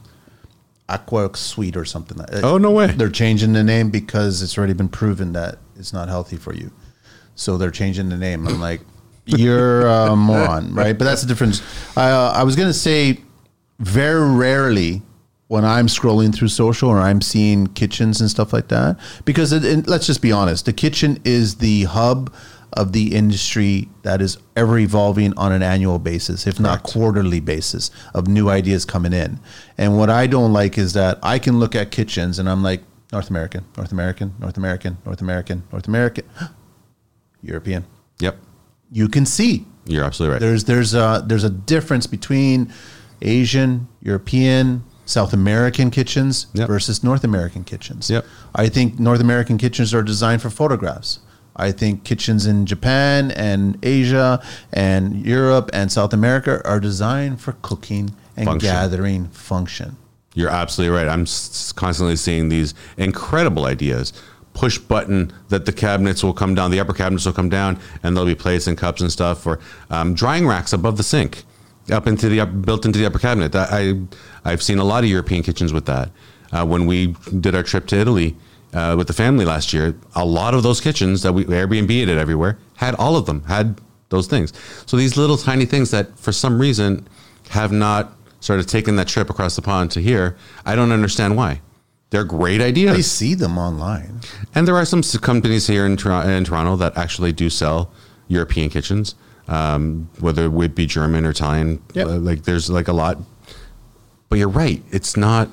Aqua Sweet or something like that. Oh, no way. They're changing the name because it's already been proven that it's not healthy for you. So they're changing the name. I'm like, you're a moron, right? But that's the difference. I, uh, I was going to say very rarely when I'm scrolling through social or I'm seeing kitchens and stuff like that, because it, it, let's just be honest, the kitchen is the hub of the industry that is ever evolving on an annual basis, if not Correct. quarterly basis, of new ideas coming in. And what I don't like is that I can look at kitchens and I'm like, North American, North American, North American, North American, North American, European, Yep. You can see. You're absolutely right. There's there's a there's a difference between Asian, European, South American kitchens Yep. versus North American kitchens. Yep. I think North American kitchens are designed for photographs. I think kitchens in Japan and Asia and Europe and South America are designed for cooking and Function. gathering function. You're absolutely right. I'm s- constantly seeing these incredible ideas. Push button that the cabinets will come down, the upper cabinets will come down, and there'll be plates and cups and stuff, or um, drying racks above the sink, up into the up, built into the upper cabinet. That, I I've seen a lot of European kitchens with that. Uh, when we did our trip to Italy uh, with the family last year, a lot of those kitchens that we Airbnb'd it everywhere had all of them had those things. So these little tiny things that for some reason have not sort of taken that trip across the pond to here. I don't understand why. They're great ideas. I see them online. And there are some s- companies here in, Tor- in Toronto that actually do sell European kitchens, um, whether it would be German or Italian. Yep. Uh, like there's like a lot. But you're right. It's not.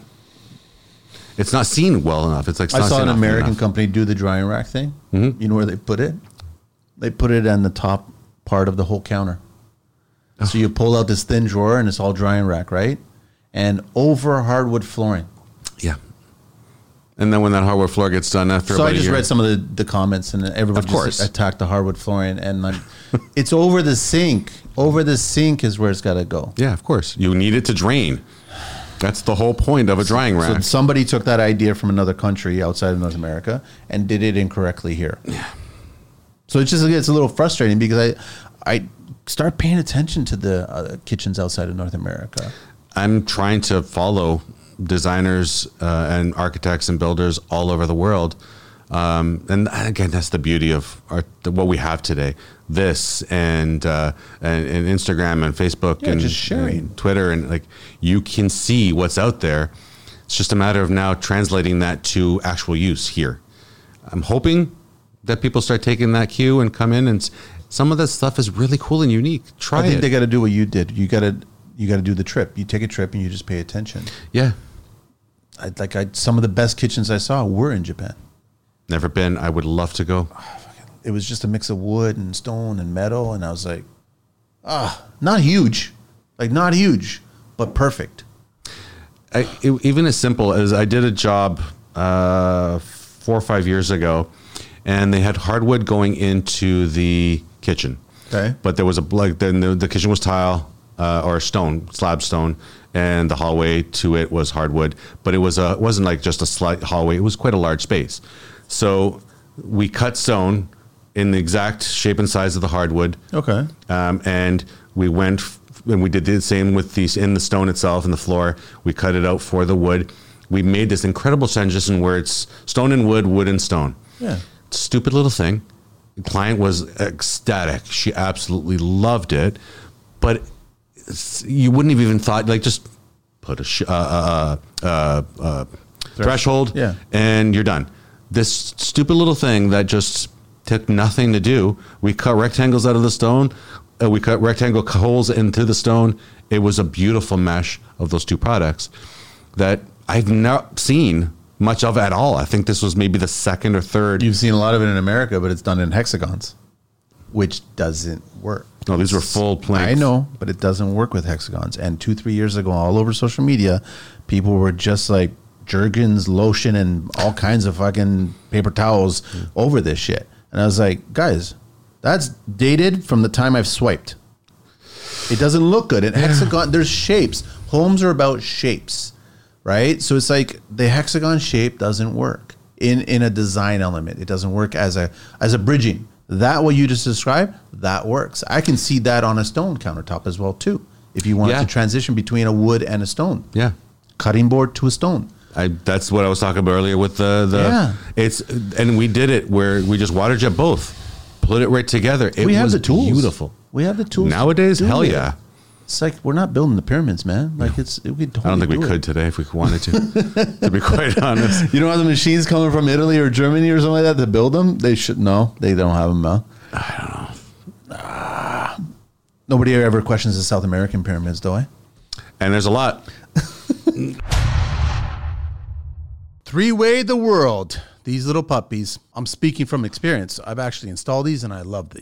It's not seen well enough. It's like it's I not saw seen an often American enough. company do the drying rack thing. Mm-hmm. You know where they put it? They put it on the top part of the whole counter. Oh. So you pull out this thin drawer and it's all drying rack, right? And over hardwood flooring. Yeah. And then when that hardwood floor gets done after So about I just a year, read some of the, the comments and everyone Of course. just attacked the hardwood flooring. And like, it's over the sink. Over the sink is where it's got to go. yeah, of course, you need it to drain. That's the whole point of a drying So rack. somebody took that idea from another country outside of North America and did it incorrectly here. Yeah. So it's just it's a little frustrating because I I start paying attention to the uh, kitchens outside of North America. I'm trying to follow designers uh, and architects and builders all over the world. Um, and again, that's the beauty of our, the, what we have today. This and, uh, and and Instagram and Facebook Yeah, and, just sharing. and Twitter, and like you can see what's out there. It's just a matter of now translating that to actual use here. I'm hoping that people start taking that cue and come in, and s- some of this stuff is really cool and unique. Try I think it. they got to do what you did. You got to you got to do the trip. You take a trip and you just pay attention. yeah. I, like I, some of the best kitchens I saw were in Japan. Never been. I would love to go. It was just a mix of wood and stone and metal, and I was like, ah, not huge, like not huge, but perfect. I, it, even as simple as I did a job uh, four or five years ago, and they had hardwood going into the kitchen. Okay. But there was a like then the, the kitchen was tile uh, or stone, slab stone, and the hallway to it was hardwood. But it was a it wasn't like just a slight hallway; it was quite a large space. So we cut stone in the exact shape and size of the hardwood. Okay. Um, and we went f- and we did the same with these in the stone itself in the floor. We cut it out for the wood. We made this incredible transition where it's stone and wood, wood and stone. Yeah. Stupid little thing. The client was ecstatic. She absolutely loved it. But it's- you wouldn't have even thought, like, just put a sh- uh, uh, uh, uh, threshold Yeah. and you're done. This stupid little thing that just took nothing to do. We cut rectangles out of the stone. Uh, we cut rectangle holes into the stone. It was a beautiful mesh of those two products that I've not seen much of at all. I think this was maybe the second or third. You've seen a lot of it in America, but it's done in hexagons, which doesn't work. No, these were full plank. I know, but it doesn't work with hexagons. And two, three years ago, all over social media, people were just like Jergens, lotion, and all kinds of fucking paper towels over this shit. And I was like, guys, that's dated from the time I've swiped. It doesn't look good. And hexagon, there's shapes. Homes are about shapes, right? So it's like the hexagon shape doesn't work in, in a design element. It doesn't work as a as a bridging. That what you just described, that works. I can see that on a stone countertop as well too. If you wanted Yeah. to transition between a wood and a stone, Yeah. cutting board to a stone. I, that's what I was talking about earlier with the, the Yeah. it's, and we did it where we just water jet both, put it right together. It we have was the tools. beautiful. We have the tools. Nowadays, to do hell it. yeah. It's like we're not building the pyramids, man. Like it's we totally I don't think we do it. could today if we wanted to, to be quite honest. You don't have the machines coming from Italy or Germany or something like that to build them? They should no, they don't have them. Huh? I don't know. Ah. Nobody ever questions the South American pyramids, though. Eh? And there's a lot. Three-way the world. These little puppies. I'm speaking from experience. I've actually installed these and I love these.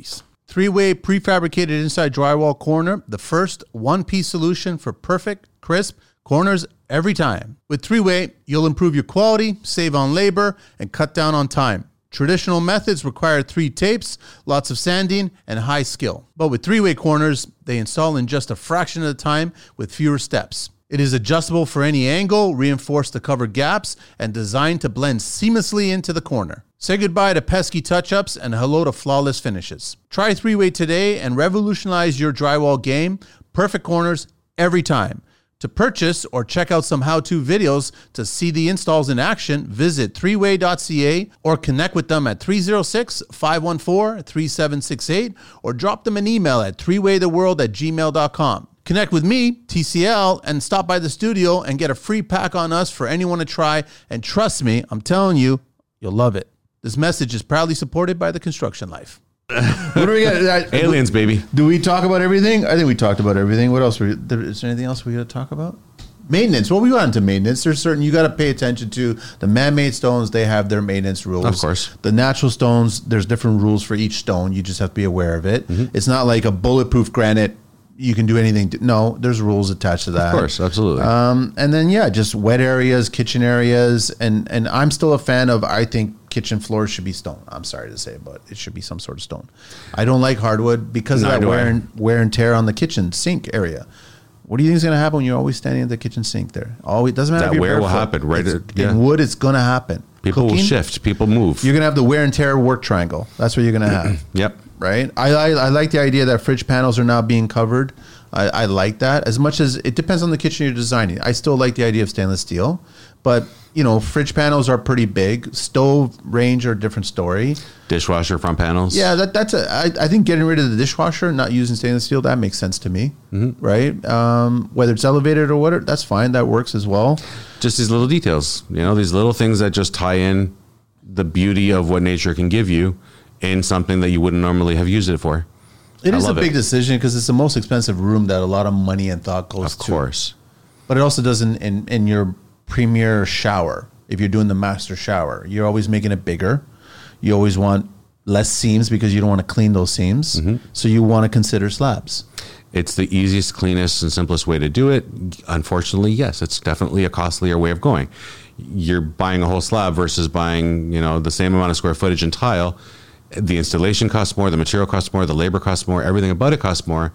Three-way prefabricated inside drywall corner, the first one-piece solution for perfect, crisp corners every time. With Three-way, you'll improve your quality, save on labor, and cut down on time. Traditional methods require three tapes, lots of sanding, and high skill. But with Three-way corners, they install in just a fraction of the time with fewer steps. It is adjustable for any angle, reinforced to cover gaps, and designed to blend seamlessly into the corner. Say goodbye to pesky touch-ups and hello to flawless finishes. Try Three-way today and revolutionize your drywall game. Perfect corners every time. To purchase or check out some how-to videos to see the installs in action, visit three way dot c a or connect with them at three oh six, five one four, three seven six eight or drop them an email at three way the world at gmail dot com. Connect with me, T C L, and stop by the studio and get a free pack on us for anyone to try. And trust me, I'm telling you, you'll love it. This message is proudly supported by the Construction Life. What do we got? Aliens, baby. Do we talk about everything? I think we talked about everything. What else? Were, is there anything else we got to talk about? Maintenance. Well, we got into maintenance. There's certain you got to pay attention to. The man-made stones, they have their maintenance rules. Of course. The natural stones, there's different rules for each stone. You just have to be aware of it. Mm-hmm. It's not like a bulletproof granite. You can do anything. To, no, there's rules attached to that. Of course, absolutely. Um, and then yeah, just wet areas, kitchen areas, and and I'm still a fan of. I think kitchen floors should be stone. I'm sorry to say, but it should be some sort of stone. I don't like hardwood because of Neither that do wear I. and wear and tear on the kitchen sink area. What do you think is going to happen when you're always standing at the kitchen sink there? Always doesn't matter. That if you're wear will barefoot. happen, right? It's, Yeah. In wood, it's going to happen. People will shift. People move. You're going to have the wear and tear work triangle. That's what you're going to have. Yep. Right. I, I I like the idea that fridge panels are now being covered. I, I like that as much as it depends on the kitchen you're designing. I still like the idea of stainless steel, but you know, fridge panels are pretty big. Stove range are a different story. Dishwasher front panels. Yeah, that that's a. I, I think getting rid of the dishwasher, not using stainless steel, that makes sense to me. Mm-hmm. Right. Um, whether it's elevated or whatever, that's fine. That works as well. Just these little details, you know, these little things that just tie in the beauty of what nature can give you in something that you wouldn't normally have used it for. It I is a love big it. decision because it's the most expensive room that a lot of money and thought goes Of to. course. But it also doesn't in, in your premier shower. If you're doing the master shower, you're always making it bigger. You always want less seams because you don't want to clean those seams. Mm-hmm. So you want to consider slabs. It's the easiest, cleanest, and simplest way to do it. Unfortunately, yes, it's definitely a costlier way of going. You're buying a whole slab versus buying, you know, the same amount of square footage in tile. The installation costs more, the material costs more, the labor costs more, everything about it costs more.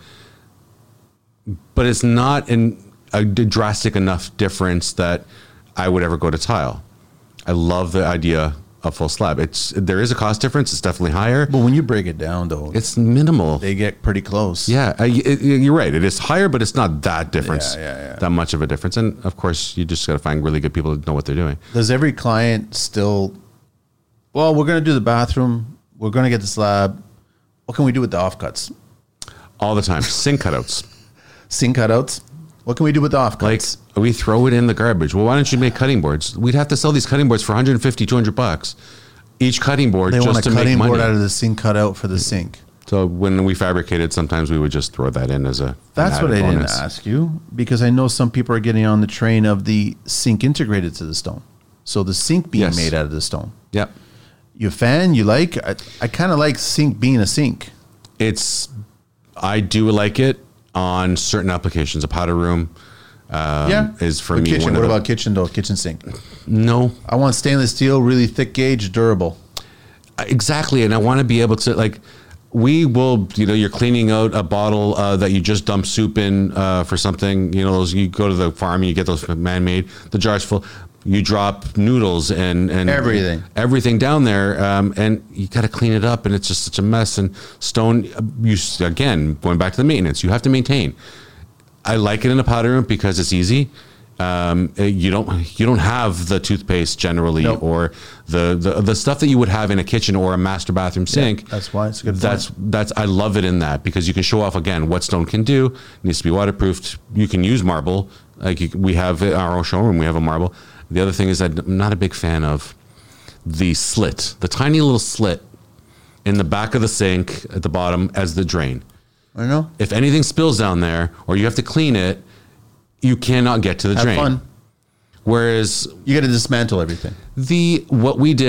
But it's not in a drastic enough difference that I would ever go to tile. I love the idea of full slab. It's there is a cost difference. It's definitely higher. But when you break it down, though, It's minimal. they get pretty close. Yeah, I, it, you're right. It is higher, but it's not that difference. Yeah, yeah, yeah. That much of a difference. And of course, you just got to find really good people that know what they're doing. Does every client still, well, we're going to do the bathroom. We're going to get the slab. What can we do with the offcuts? All the time. Sink cutouts. Sink cutouts. What can we do with the offcuts? Like, we throw it in the garbage. Well, why don't you make cutting boards? We'd have to sell these cutting boards for one hundred fifty, two hundred bucks. Each cutting board They just want a to make cutting money. board out of the sink cutout for the sink. So when we fabricated, sometimes we would just throw that in as a That's an what I added didn't bonus. ask you, because I know some people are getting on the train of the sink integrated to the stone. So the sink being Yes. made out of the stone. Yep. You a fan? You like? I, I kind of like sink being a sink. It's, I do like it on certain applications. A powder room um, Yeah. is for But me kitchen. one What of the, about kitchen though? Kitchen sink. no. I want stainless steel, really thick gauge, durable. Exactly. And I want to be able to, like, we will, you know, you're cleaning out a bottle uh, that you just dumped soup in uh, for something, you know, those, you go to the farm and you get those man-made, the jar's full, you drop noodles and, and Everything. everything down there. Um, and you got to clean it up and it's just such a mess. And stone, you again, going back to the maintenance, you have to maintain. I like it in a powder room because it's easy. Um, you don't you don't have the toothpaste generally, Nope. or the, the the stuff that you would have in a kitchen or a master bathroom sink. that's why it's a good That's that's I love it in that because you can show off again what stone can do. It needs to be waterproofed. You can use marble, like you, we have in our own showroom. We have a marble. The other thing is that I'm not a big fan of the slit, the tiny little slit in the back of the sink at the bottom as the drain. I know. If anything spills down there or you have to clean it, you cannot get to the Have drain. fun. Whereas You got to dismantle everything. the what we did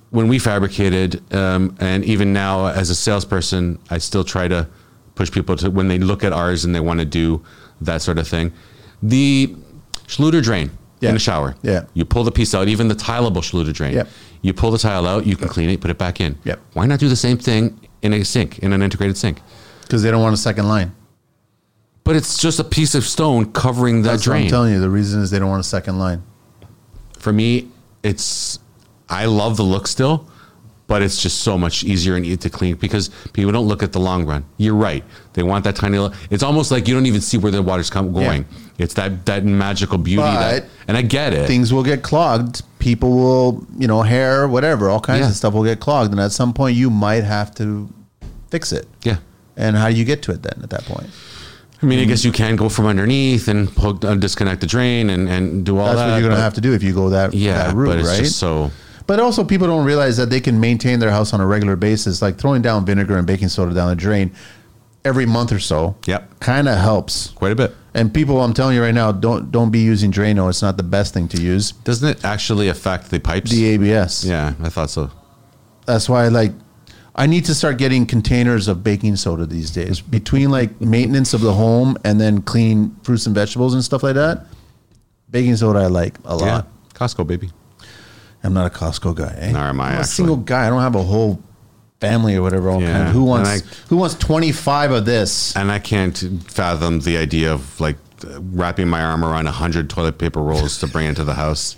when we fabricated, um, and even now as a salesperson, I still try to push people to, when they look at ours and they want to do that sort of thing. The Schluter drain Yeah. in the shower. Yeah. You pull the piece out, even the tileable Schluter drain. Yep. You pull the tile out, you can clean it, put it back in. Yep. Why not do the same thing in a sink, in an integrated sink? Because they don't want a second line. But it's just a piece of stone covering that That's what drain. I'm telling you. The reason is they don't want a second line. For me, it's, I love the look still, but it's just so much easier and easier to clean because people don't look at the long run. You're right. They want that tiny little, it's almost like you don't even see where the water's come, going. Yeah. It's that, that magical beauty. But that, and I get it. Things will get clogged. People will, you know, hair, whatever, all kinds Yeah. of stuff will get clogged. And at some point you might have to fix it. Yeah. And how do you get to it then at that point? I mean, I guess you can go from underneath and poke, uh, disconnect the drain and, and do all That's that. what you're going to but- have to do if you go that, Yeah, that route, but it's right? just so... But also people don't realize that they can maintain their house on a regular basis, like throwing down vinegar and baking soda down the drain every month or so. Yep. Kind of helps. Quite a bit. And people, I'm telling you right now, don't don't be using Drano. It's not the best thing to use. Doesn't it actually affect the pipes? The A B S. Yeah, I thought so. That's why, like, I need to start getting containers of baking soda these days. Between like maintenance of the home and then clean fruits and vegetables and stuff like that, baking soda I like a lot. Yeah. Costco, baby. I'm not a Costco guy. Eh? Nor am I, I'm a actually. single guy. I don't have a whole family or whatever. All Yeah, kind of, who wants and I- who wants twenty-five of this? And I can't fathom the idea of like wrapping my arm around a hundred toilet paper rolls to bring into the house.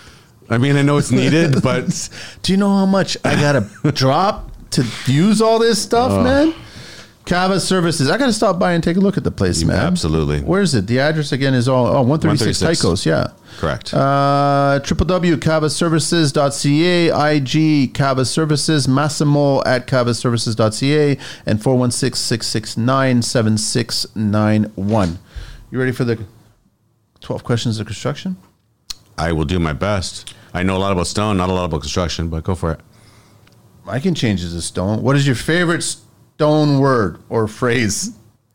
I mean, I know it's needed, but Do you know how much I gotta drop to use all this stuff, Oh. man? Cava Services. I gotta stop by and take a look at the place, man. absolutely. Where is it? The address again is all oh one thirty-six one thirty-six. Tycos, yeah. Correct. Uh, w w w dot cava services dot c a, I G Cava Services, Massimo at cava services dot c a, and four one six, six six nine, seven six nine one. You ready for the twelve questions of construction? I will do my best. I know a lot about stone, not a lot about construction, but go for it. I can change it to stone. What is your favorite stone word or phrase?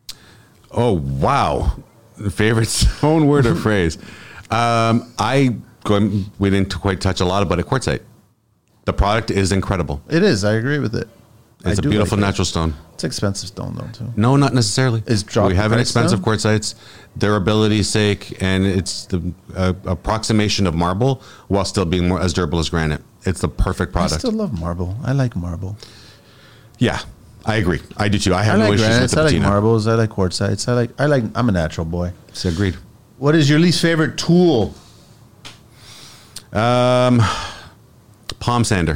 Oh, wow. Favorite stone word or phrase? Um, I going, we didn't quite touch a lot about it. Quartzite. The product is incredible. It is. I agree with it. It's I a do beautiful like it. natural stone. It's expensive stone though too. No, not necessarily. Is drop we the have price inexpensive down? quartzites, durability's sake, and it's the uh, approximation of marble while still being more as durable as granite. It's the perfect I product. still love marble. I like marble. Yeah, I agree. I do too. I I have no like issues with granites. the I like patina. marbles. I like quartzites. I like. I like. I'm a natural boy. So agreed. What is your least favorite tool? Um, palm sander.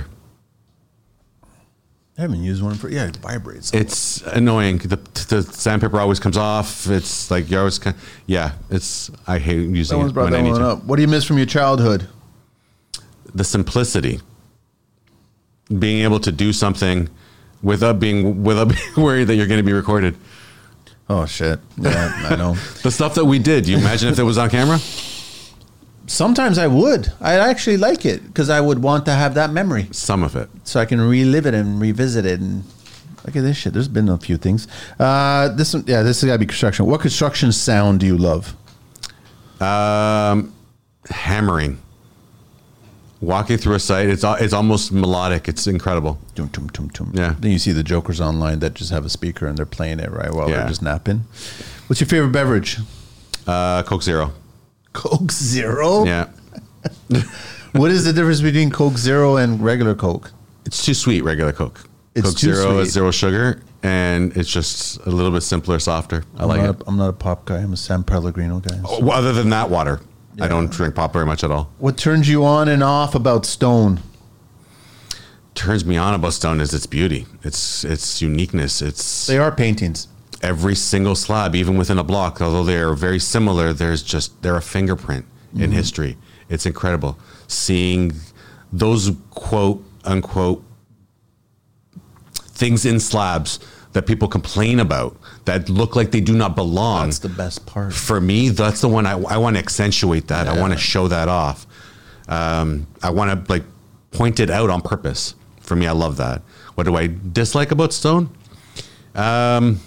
I haven't used one for. Yeah, it vibrates. It's annoying. The, the sandpaper always comes off. It's like you always. Kind yeah, it's. I hate using Someone's it brought when I that need one to. up. What do you miss from your childhood? The simplicity. Being able to do something without being without being worried that you're going to be recorded. Oh shit! Yeah, I know. The stuff that we did. You imagine if it was on camera? Sometimes I would. I actually like it because I would want to have that memory Some of it. so I can relive it and revisit it. And look at this shit. There's been a few things. Uh, this one, yeah, this has got to be construction. What construction sound do you love? Um, hammering. Walking through a site, it's al- it's almost melodic. It's incredible. Tum, tum, tum, tum. Yeah. Then you see the jokers online that just have a speaker and they're playing it right while Yeah. they're just napping. What's your favorite beverage? Uh, Coke Zero. Coke Zero. Yeah, What is the difference between Coke Zero and regular Coke? it's too sweet. Regular Coke. It's Coke too Zero sweet. is zero sugar, and it's just a little bit simpler, softer. I I'm like not it. A, I'm not a pop guy. I'm a San Pellegrino guy. Well, other than that, water. I don't drink pop very much at all. What turns you on and off about stone? Turns me on about stone is its beauty. Its its uniqueness. It's They are paintings. every single slab, even within a block, although they are very similar, there's just they're a fingerprint in history. It's incredible seeing those quote unquote things in slabs that people complain about that look like they do not belong. That's the best part. For me, that's the one I, I want to accentuate that. I Yeah. want to show that off. Um, I want to like point it out on purpose. For me, I love that. What do I dislike about stone? Um,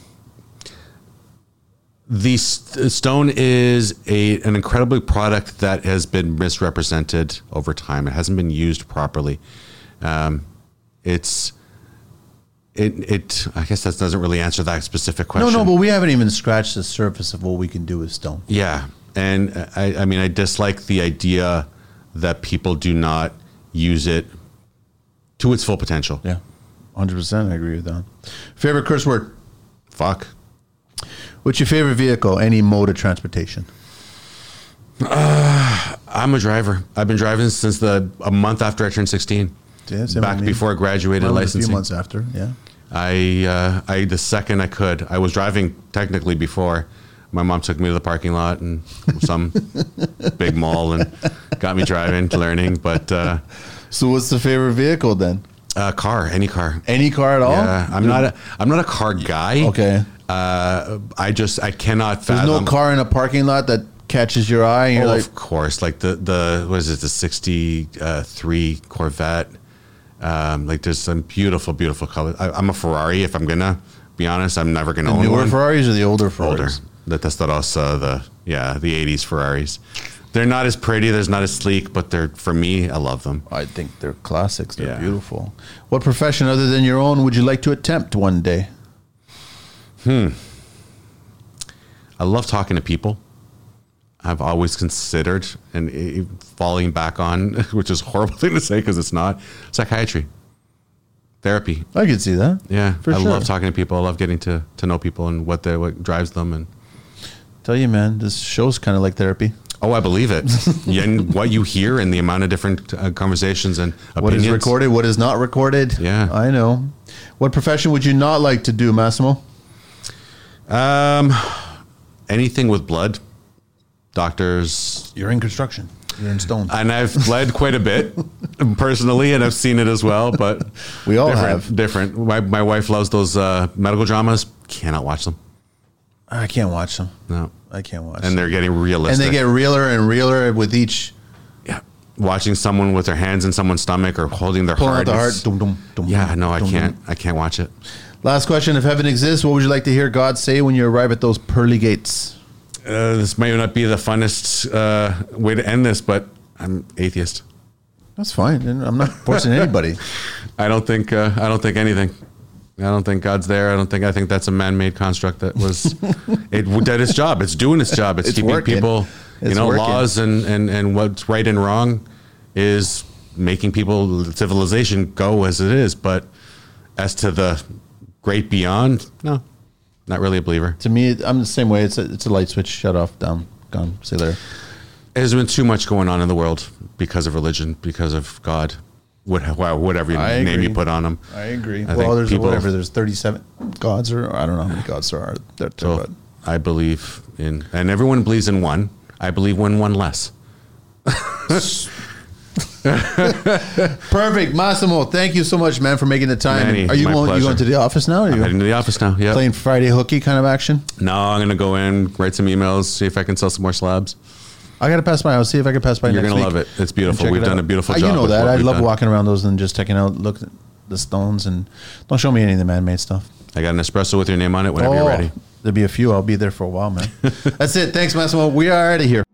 the st- stone is a an incredible product that has been misrepresented over time. It hasn't been used properly. Um, it's it it. I guess that doesn't really answer that specific question. No, no, but we haven't even scratched the surface of what we can do with stone. Yeah, and I, I mean, I dislike the idea that people do not use it to its full potential. Yeah, one hundred percent. I agree with that. Favorite curse word? Fuck. What's your favorite vehicle? Any mode of transportation? Uh, I'm a driver. I've been driving since the a month after I turned sixteen. Yeah, back before I graduated well, licensing. A few months after, yeah. I, uh, I the second I could, I was driving technically before. My mom took me to the parking lot and some big mall and got me driving, learning. But uh, so, what's the favorite vehicle then? Uh, car, any car, any car at all. Yeah, I'm not. A, I'm not a car guy. Okay. Uh, I just I cannot fathom. There's no car in a parking lot that catches your eye. And you're oh, like, of course, like the the what is it? The sixty-three Corvette. Um, like there's some beautiful, beautiful colors. I, I'm a Ferrari. If I'm gonna be honest, I'm never gonna the own newer one. Ferraris or the older Ferraris? Older. The Testarossa, uh, the yeah, the eighties Ferraris. They're not as pretty. They're not as sleek, but they're for me. I love them. I think they're classics. They're Yeah. beautiful. What profession other than your own would you like to attempt one day? Hmm. I love talking to people. I've always considered, and uh, falling back on, which is a horrible thing to say because it's not, psychiatry, therapy. I could see that. Yeah, for I sure. love talking to people. I love getting to, to know people and what they, what drives them. And tell you, man, this show's kind of like therapy. oh, I believe it. Yeah, and what you hear and the amount of different uh, conversations and opinions. What is recorded, what is not recorded. Yeah. I know. What profession would you not like to do, Massimo? Um, anything with blood. Doctors. You're in construction. You're in stone. And I've bled quite a bit personally, and I've seen it as well. But we all different, have. Different. My, my wife loves those uh, medical dramas. Cannot watch them. I can't watch them. No. I can't watch And them. they're getting realistic. And they get realer and realer with each. Yeah. Watching someone with their hands in someone's stomach or holding their Pulling heart. out the is- heart. Dum, dum, dum, yeah, no, I dum, can't. dum. I can't watch it. Last question. If heaven exists, what would you like to hear God say when you arrive at those pearly gates? Uh, this might not be the funnest uh, way to end this, but I'm atheist. That's fine. And I'm not forcing anybody. I don't think. Uh, I don't think anything. I don't think God's there. I don't think. I think that's a man-made construct that was. It did its job. It's doing its job. It's, It's keeping working. people. It's you know, working. laws and, and and what's right and wrong is making people civilization go as it is. But as to the great beyond, no, not really a believer. To me, I'm the same way. It's a, it's a light switch. Shut off, down, gone. See you later. There's been too much going on in the world because of religion, because of God, what, wow, whatever I name agree. you put on them. I agree. I well, think there's people- whatever. There's thirty-seven gods, or I don't know how many gods there are. There, So but I believe in, and everyone believes in one. I believe in one less. perfect, Massimo. Thank you so much, man, for making the time. Manny, are you my going? You pleasure. going to the office now? Or are I'm you heading to the office now. Yeah. playing Friday hooky kind of action? No, I'm gonna go in, write some emails, see if I can sell some more slabs. I got to pass by. I'll see if I can pass by. You're next gonna week love it. It's and beautiful. check We've it done out. a beautiful Uh, job. You know with that. what I we've love done. walking around those and just checking out. Look at the stones and don't show me any of the man-made stuff. I got an espresso with your name on it whenever Oh, you're ready. There'll be a few. I'll be there for a while, man. That's it. Thanks, Massimo. We are out of here.